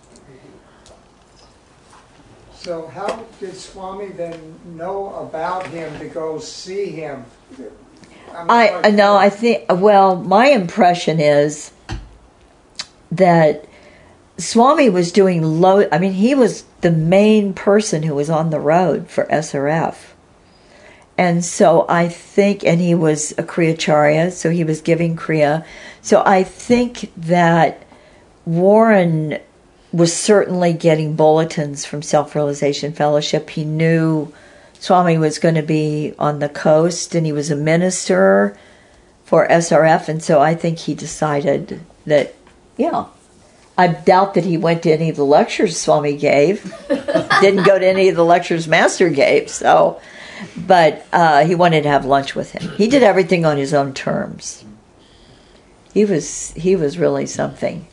So how did Swami then know about him to go see him? I no, I think. Well, my impression is that Swami was doing low. I mean, he was the main person who was on the road for S R F, and so I think, and he was a Kriyacharya, so he was giving Kriya. So I think that Warren was certainly getting bulletins from Self-Realization Fellowship. He knew Swami was going to be on the coast, and he was a minister for S R F, and so I think he decided that, yeah. I doubt that he went to any of the lectures Swami gave. Didn't go to any of the lectures Master gave, so, but uh, he wanted to have lunch with him. He did everything on his own terms. He was he was really something.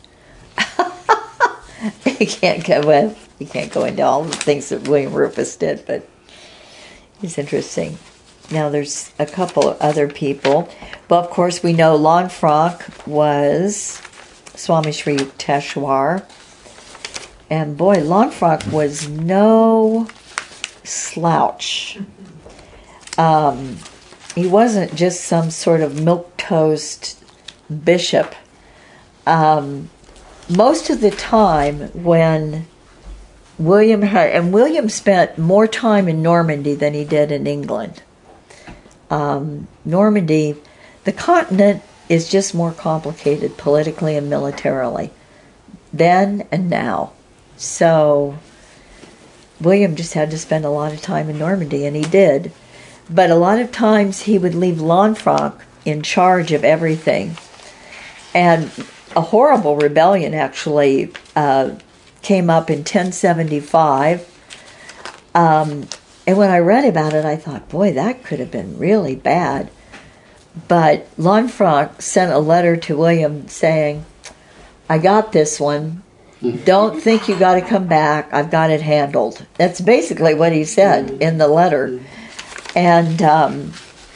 He can't go well, he can't go into all the things that William Rufus did, but he's interesting. Now there's a couple of other people. Well, of course, we know Lanfranc was Swami Sri Yukteswar. And boy, Lanfranc was no slouch. Um, he wasn't just some sort of milquetoast bishop. Um, most of the time when William had, and William spent more time in Normandy than he did in England. Um, Normandy, the continent is just more complicated politically and militarily then and now. So William just had to spend a lot of time in Normandy, and he did. But a lot of times he would leave Lanfranc in charge of everything. And a horrible rebellion actually uh, came up in ten seventy-five. Um, and when I read about it, I thought, boy, that could have been really bad. But Lanfranc sent a letter to William saying, I got this one. Don't think you got to come back. I've got it handled. That's basically what he said in the letter. And um,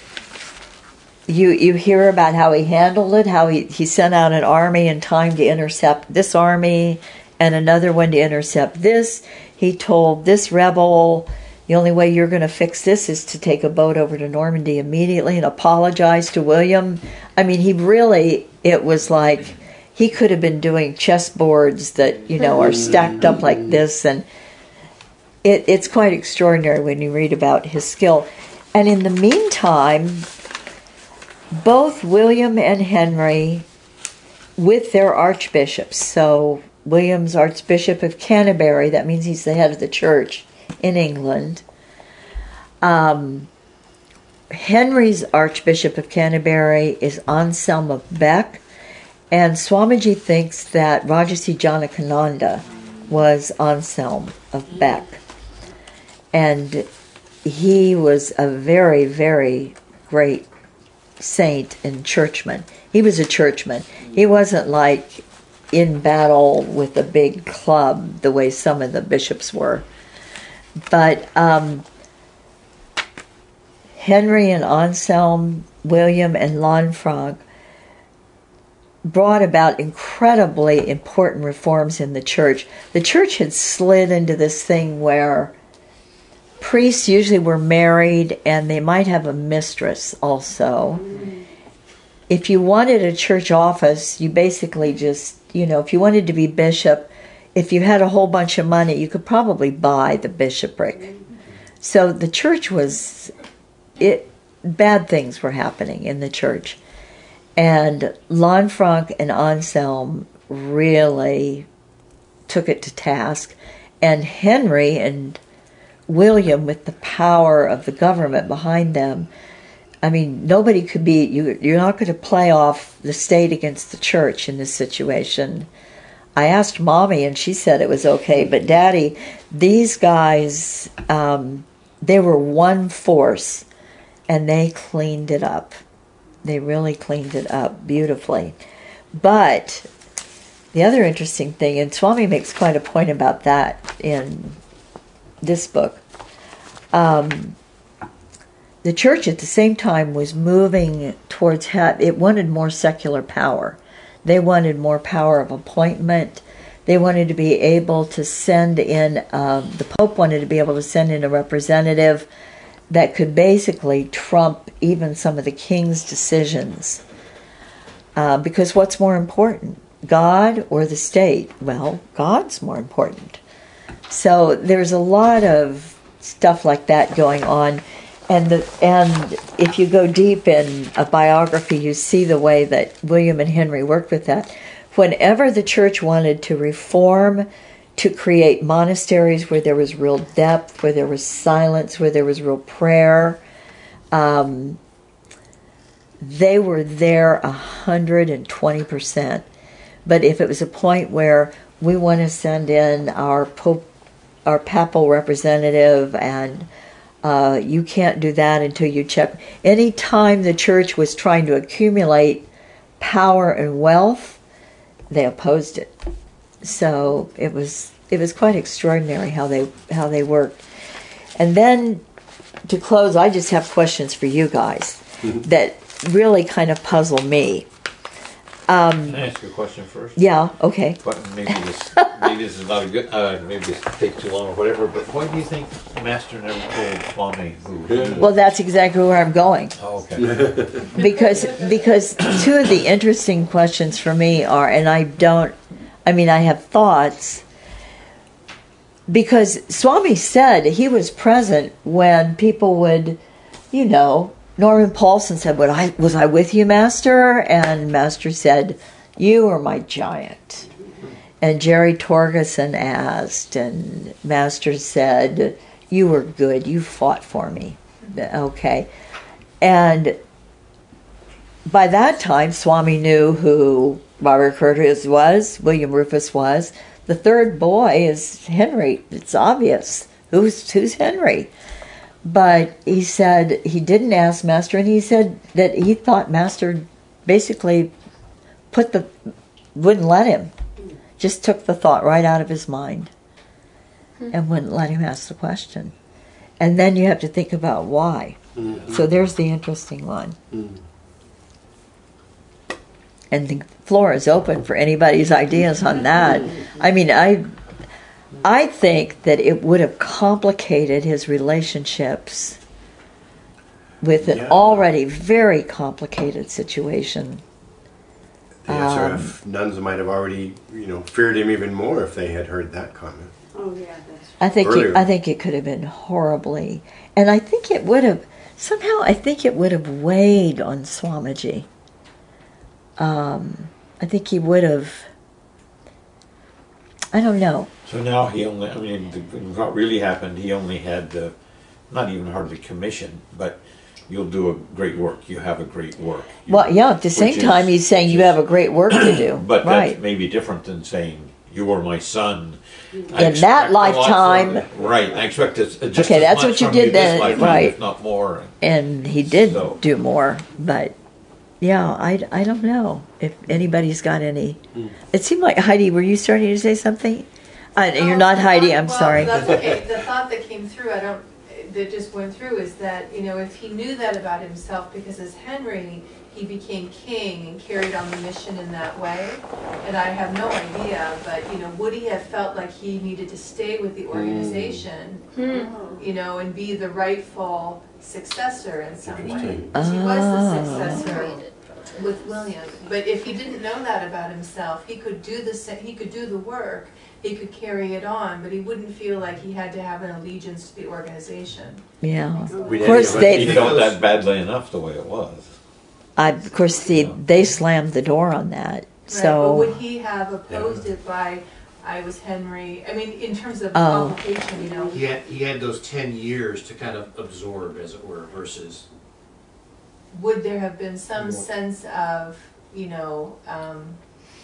you you hear about how he handled it, how he, he sent out an army in time to intercept this army and another one to intercept this. He told this rebel, the only way you're going to fix this is to take a boat over to Normandy immediately and apologize to William. I mean, he really, it was like he could have been doing chessboards that, you know, are stacked up like this. And it, it's quite extraordinary when you read about his skill. And in the meantime, both William and Henry, with their archbishops, so William's Archbishop of Canterbury, that means he's the head of the church in England. Um, Henry's Archbishop of Canterbury is Anselm of Beck, and Swamiji thinks that Rajarsi Janakananda was Anselm of Beck. And he was a very, very great saint and churchman. He was a churchman. He wasn't like in battle with a big club the way some of the bishops were. But um, Henry and Anselm, William and Lanfranc brought about incredibly important reforms in the church. The church had slid into this thing where priests usually were married and they might have a mistress also. If you wanted a church office, you basically just, you know, if you wanted to be bishop, if you had a whole bunch of money, you could probably buy the bishopric. So the church was, it bad things were happening in the church. And Lanfranc and Anselm really took it to task. And Henry and William, with the power of the government behind them, I mean, nobody could be, you, you're not going to play off the state against the church in this situation. I asked Mommy, and she said it was okay. But Daddy, these guys, um, they were one force, and they cleaned it up. They really cleaned it up beautifully. But the other interesting thing, and Swami makes quite a point about that in this book, um, the church at the same time was moving towards, ha- it wanted more secular power. They wanted more power of appointment. They wanted to be able to send in, uh, the Pope wanted to be able to send in a representative that could basically trump even some of the king's decisions. Uh, because what's more important, God or the state? Well, God's more important. So there's a lot of stuff like that going on. And the, and if you go deep in a biography, you see the way that William and Henry worked with that. Whenever the church wanted to reform, to create monasteries where there was real depth, where there was silence, where there was real prayer, um, they were there one hundred twenty percent. But if it was a point where we want to send in our pope, our papal representative, and uh, you can't do that until you check. Any time the church was trying to accumulate power and wealth, they opposed it. So it was it was quite extraordinary how they how they worked. And then to close, I just have questions for you guys mm-hmm. that really kind of puzzle me. Um, Can I ask you a question first? Yeah, okay. But maybe this maybe this is not a good. Uh, maybe this takes too long or whatever. But why do you think Master never told Swami who? he was? Well, that's exactly where I'm going. Oh, okay. because because two of the interesting questions for me are, and I don't, I mean, I have thoughts. Because Swami said he was present when people would, you know, Norman Paulson said, "What I was I with you, Master?" And Master said, "You are my giant." And Jerry Torgerson asked, and Master said, "You were good. You fought for me." Okay. And by that time, Swami knew who Robert Curtis was, William Rufus was. The third boy is Henry. It's obvious. Who's who's Henry? But he said he didn't ask Master, and he said that he thought Master basically put the wouldn't let him, just took the thought right out of his mind, and wouldn't let him ask the question. And then you have to think about why. Mm-hmm. So there's the interesting one. Mm-hmm. And the floor is open for anybody's ideas on that. I mean, I I think that it would have complicated his relationships with an yeah. already very complicated situation. Yeah, so um, if nuns might have already, you know, feared him even more if they had heard that comment. Oh yeah, that's I think it, I think it could have been horribly, and I think it would have somehow. I think it would have weighed on Swamiji. Um, I think he would have. I don't know. So now he only, I mean, the, what really happened, he only had the, not even hardly commission, but you'll do a great work, you have a great work. You, well, yeah, at the same time, is, he's saying you is, have a great work to do. But right. That's maybe different than saying, you were my son. In that lifetime. Right, I expect it's just okay, as that's much what you from did you then, this lifetime, right. if not more. And he did so. do more, but yeah, I, I don't know if anybody's got any. Mm. It seemed like, Heidi, were you starting to say something? Uh, you're not Heidi, I'm well, sorry. That's okay. The thought that came through, I don't, that just went through is that, you know, if he knew that about himself, because as Henry, he became king and carried on the mission in that way. And I have no idea, but, you know, would he have felt like he needed to stay with the organization, mm. you know, and be the rightful successor in some way? Because he was the successor with William. But if he didn't know that about himself, he could do the he could do the work, he could carry it on, but he wouldn't feel like he had to have an allegiance to the organization. Yeah, of course they he felt that badly enough the way it was. I, of course, see, they slammed the door on that. Right, so, but would he have opposed yeah. it by, I was Henry? I mean, in terms of oh. complication, you know. He had he had those ten years to kind of absorb, as it were, versus. Would there have been some more. sense of, you know, um,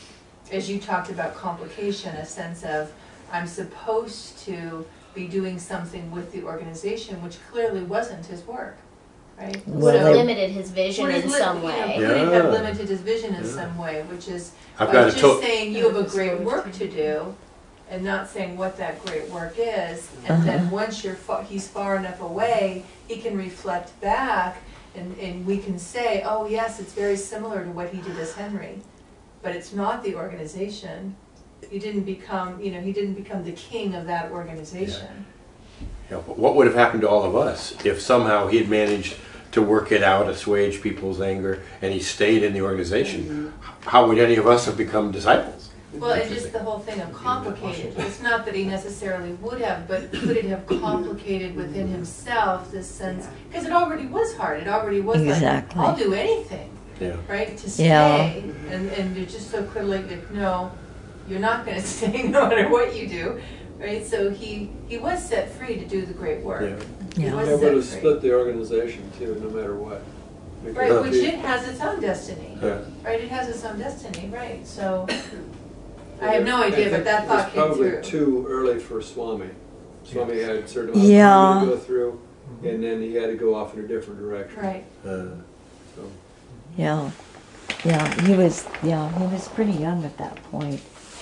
as you talked about complication, a sense of I'm supposed to be doing something with the organization, which clearly wasn't his work. Right? Would so, have limited his vision in li- some you way. know, could have limited his vision in yeah. some way, which is I've by got just to saying you have a great work to do, and not saying what that great work is. And uh-huh. then once you're fa- he's far enough away, he can reflect back, and, and we can say, oh yes, it's very similar to what he did as Henry, but it's not the organization. He didn't become, you know, he didn't become the king of that organization. You know, what would have happened to all of us if somehow he had managed to work it out, assuage people's anger, and he stayed in the organization? How would any of us have become disciples? Well, it's just the whole thing of complicated. It's not that he necessarily would have, but could it have complicated within himself this sense? Because it already was hard. It already was Exactly. like, I'll do anything, Yeah. right, to stay. Yeah. And, and you're just so clearly like, no, you're not going to stay no matter what you do, right? So he, he was set free to do the great work. Yeah. He Yeah. was They set would have free. split the organization too, no matter what. Because Right, which he- it has its own destiny. Yeah. Right, it has its own destiny, right, so, I have no idea, but that thought came It was through. probably too early for Swami. Swami had a certain amount of Yeah. time to go through, and then he had to go off in a different direction. Right. Uh, So, Yeah. Yeah, he was, yeah, he was pretty young at that point.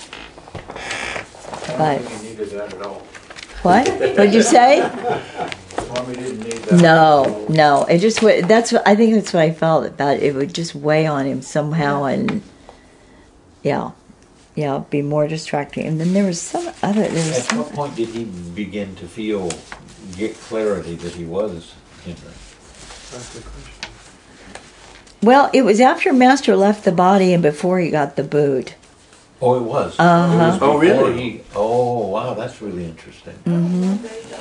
I But, don't think he needed that at all. what? What'd you say? Swami didn't need that. No, no. It just wa- that's what I think. That's what I felt about it. It would just weigh on him somehow, and yeah, yeah, be more distracting. And then there was some other. There was At some. what point did he begin to feel, get clarity that he was Henry? that's the question. Well, it was after Master left the body and before he got the boot. Oh, it was. Uh-huh. It was Oh, before really? He, oh, wow, that's really interesting. Mm-hmm.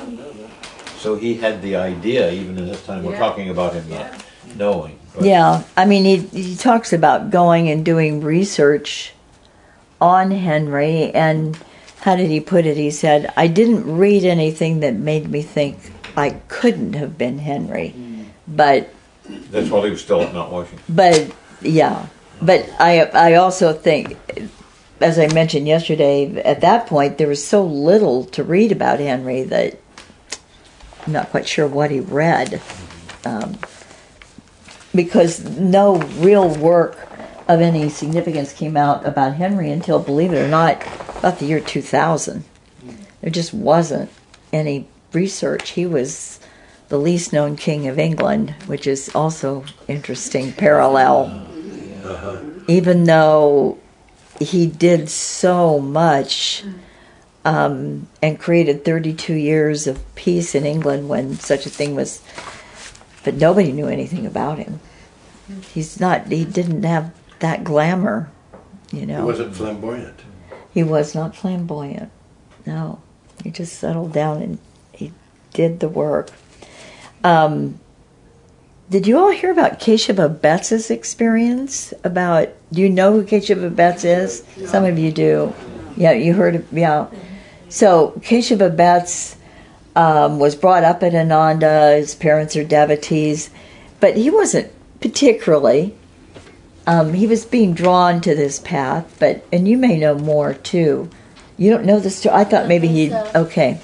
So he had the idea, even in this time we're Yeah. talking about him not knowing. But Yeah, I mean, he he talks about going and doing research on Henry, and how did he put it? He said, "I didn't read anything that made me think I couldn't have been Henry, but that's while he was still at Mount Washington. but yeah, but I I also think." As I mentioned yesterday, at that point there was so little to read about Henry that I'm not quite sure what he read, um, because no real work of any significance came out about Henry until, believe it or not, about the year two thousand. There just wasn't any research. He was the least known king of England, which is also interesting parallel. uh-huh. Even though he did so much um, and created thirty-two years of peace in England when such a thing was, but nobody knew anything about him. He's not, he didn't have that glamour, you know. He wasn't flamboyant. He was not flamboyant. No. He just settled down and he did the work. Um, did you all hear about Keshava Betts' experience? About, do you know who Keshava Betts is? Some of you do. Yeah, you heard of, yeah. So Keshava Betts um, was brought up at Ananda. His parents are devotees. But he wasn't particularly. Um, he was being drawn to this path. But, and you may know more too. You don't know the story? I thought maybe he, okay.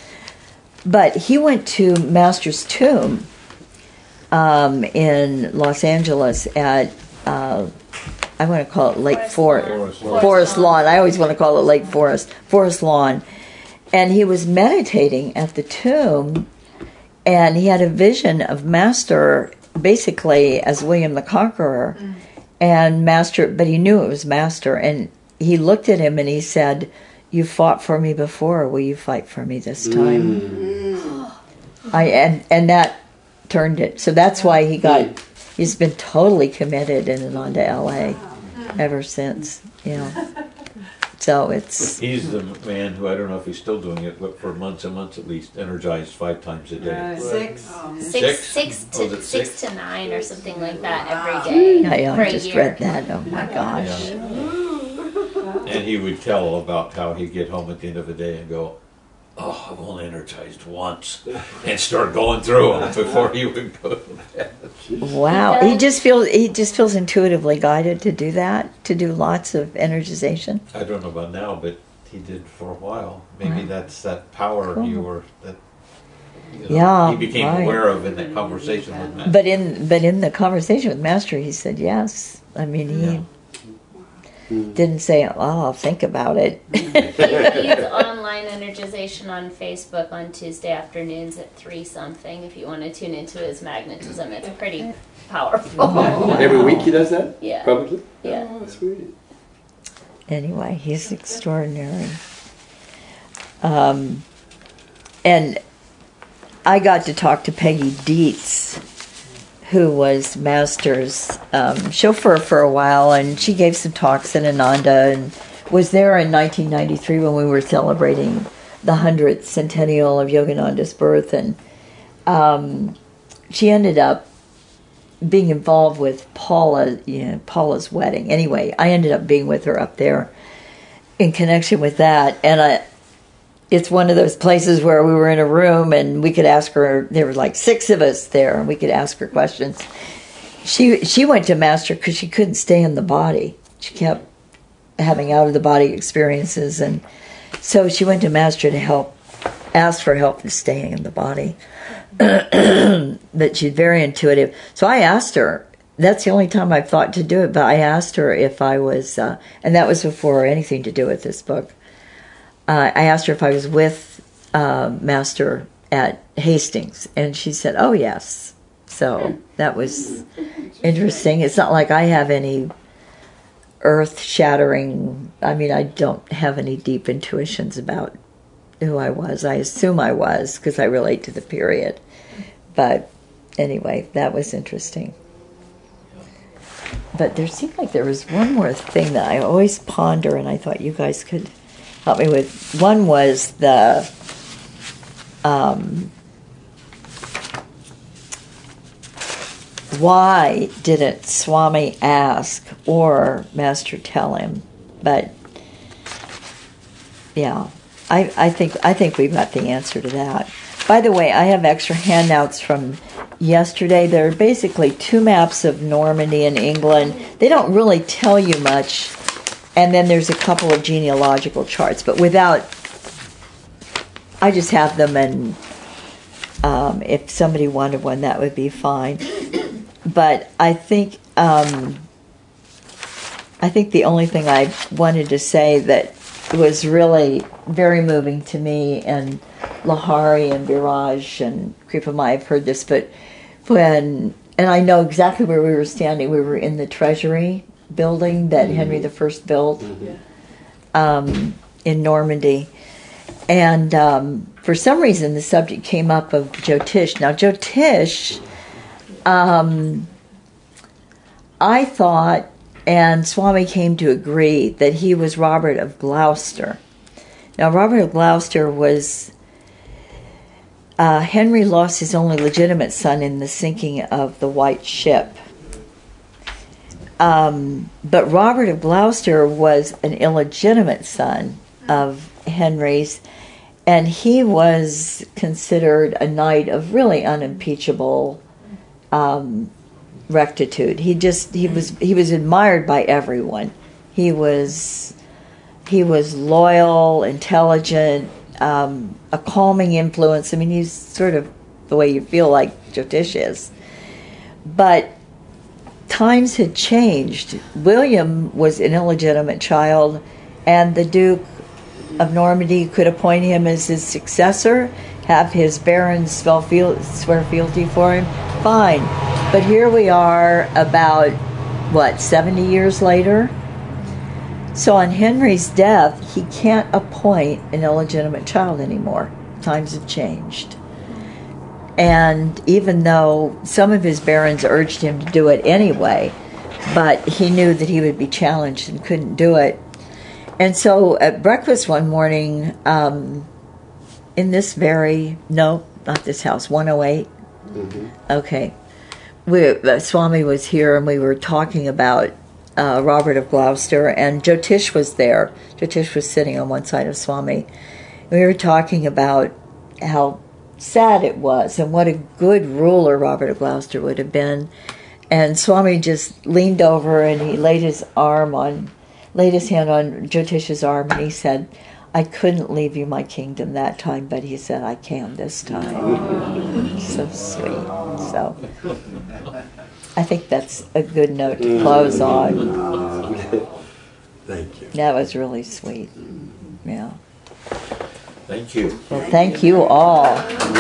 But he went to Master's tomb um, in Los Angeles at, uh, I want to call it Lake Forest. Forest Forest, Forest Lawn. I always want to call it Lake Forest. Forest Lawn. And he was meditating at the tomb, and he had a vision of Master basically as William the Conqueror. Mm. And Master, but he knew it was Master, and he looked at him and he said, "You fought for me before, will you fight for me this time?" Mm. I and and that turned it. So that's why he got. He's been totally committed in Ananda, L A, ever since. You know. So it's. He's the man who, I don't know if he's still doing it, but for months and months at least, energized five times a day. Uh, six. Six, Six? six Oh, to is it six six? to nine or something like that every day Yeah, yeah, for I a just year. read that. Oh my gosh. And he would tell about how he'd get home at the end of the day and go, "Oh, I've only energized once," and start going through them before he would go to bed. Wow, he just feels he just feels intuitively guided to do that, to do lots of energization. I don't know about now, but he did for a while. Maybe Wow. that's that power Cool. you were that you know, Yeah, he became right. aware of in that conversation with Matt. But in but in the conversation with Master, he said yes. I mean, he Yeah. didn't say, "Oh, I'll think about it." He's online energization on Facebook on Tuesday afternoons at three something. If you want to tune into his magnetism, it's pretty powerful. Every week he does that? Yeah. Publicly? Yeah. Oh, sweet. Anyway, he's extraordinary. Um, and I got to talk to Peggy Dietz, who was Master's um, chauffeur for a while, and she gave some talks in Ananda and was there in nineteen ninety-three when we were celebrating the hundredth centennial of Yogananda's birth, and um, she ended up being involved with Paula, you know, Paula's wedding. Anyway, I ended up being with her up there in connection with that, and I, it's one of those places where we were in a room and we could ask her, there were like six of us there, and we could ask her questions. She she went to Master because she couldn't stay in the body. She kept having out-of-the-body experiences, and so she went to Master to help, ask for help in staying in the body. But she's very intuitive. So I asked her, that's the only time I've thought to do it, but I asked her if I was, uh, and that was before anything to do with this book. Uh, I asked her if I was with uh, Master at Hastings, and she said, oh, yes. So that was interesting. It's not like I have any earth-shattering, I mean, I don't have any deep intuitions about who I was. I assume I was, because I relate to the period. But anyway, that was interesting. But there seemed like there was one more thing that I always ponder, and I thought you guys could help me with. One was the um, why didn't Swami ask or Master tell him? But yeah, I, I think I think we've got the answer to that. By the way, I have extra handouts from yesterday. They're basically two maps of Normandy and England. They don't really tell you much, and then there's a couple of genealogical charts, but without, I just have them, and um, if somebody wanted one, that would be fine. But I think um, I think the only thing I wanted to say that was really very moving to me, and Lahari and Biraj and Kripamai, I've heard this, but when, and I know exactly where we were standing, we were in the Treasury building that mm-hmm. Henry the First built mm-hmm. um, in Normandy. And um, for some reason the subject came up of Jyotish. Now Jyotish, um, I thought, and Swami came to agree, that he was Robert of Gloucester. Now Robert of Gloucester was, uh, Henry lost his only legitimate son in the sinking of the White Ship. Um, but Robert of Gloucester was an illegitimate son of Henry's, and he was considered a knight of really unimpeachable um, rectitude. He just he was he was admired by everyone. He was he was loyal, intelligent, um, a calming influence. I mean, he's sort of the way you feel like Jyotish is. But times had changed. William was an illegitimate child, and the Duke of Normandy could appoint him as his successor, have his barons swear fealty for him. Fine. But here we are about, what, seventy years later? So on Henry's death, he can't appoint an illegitimate child anymore. Times have changed. And even though some of his barons urged him to do it anyway, but he knew that he would be challenged and couldn't do it. And so at breakfast one morning, um, in this very, no, not this house, one oh eight. Mm-hmm. Okay. We, uh, Swami was here, and we were talking about uh, Robert of Gloucester, and Jyotish was there. Jyotish was sitting on one side of Swami. We were talking about how sad it was and what a good ruler Robert of Gloucester would have been. And Swami just leaned over and he laid his arm on, laid his hand on Jyotish's arm, and he said, I couldn't leave you my kingdom that time, but he said, I can this time. So sweet. So I think that's a good note to close on. Thank you. That was really sweet. Yeah. Thank you. Well, thank you all.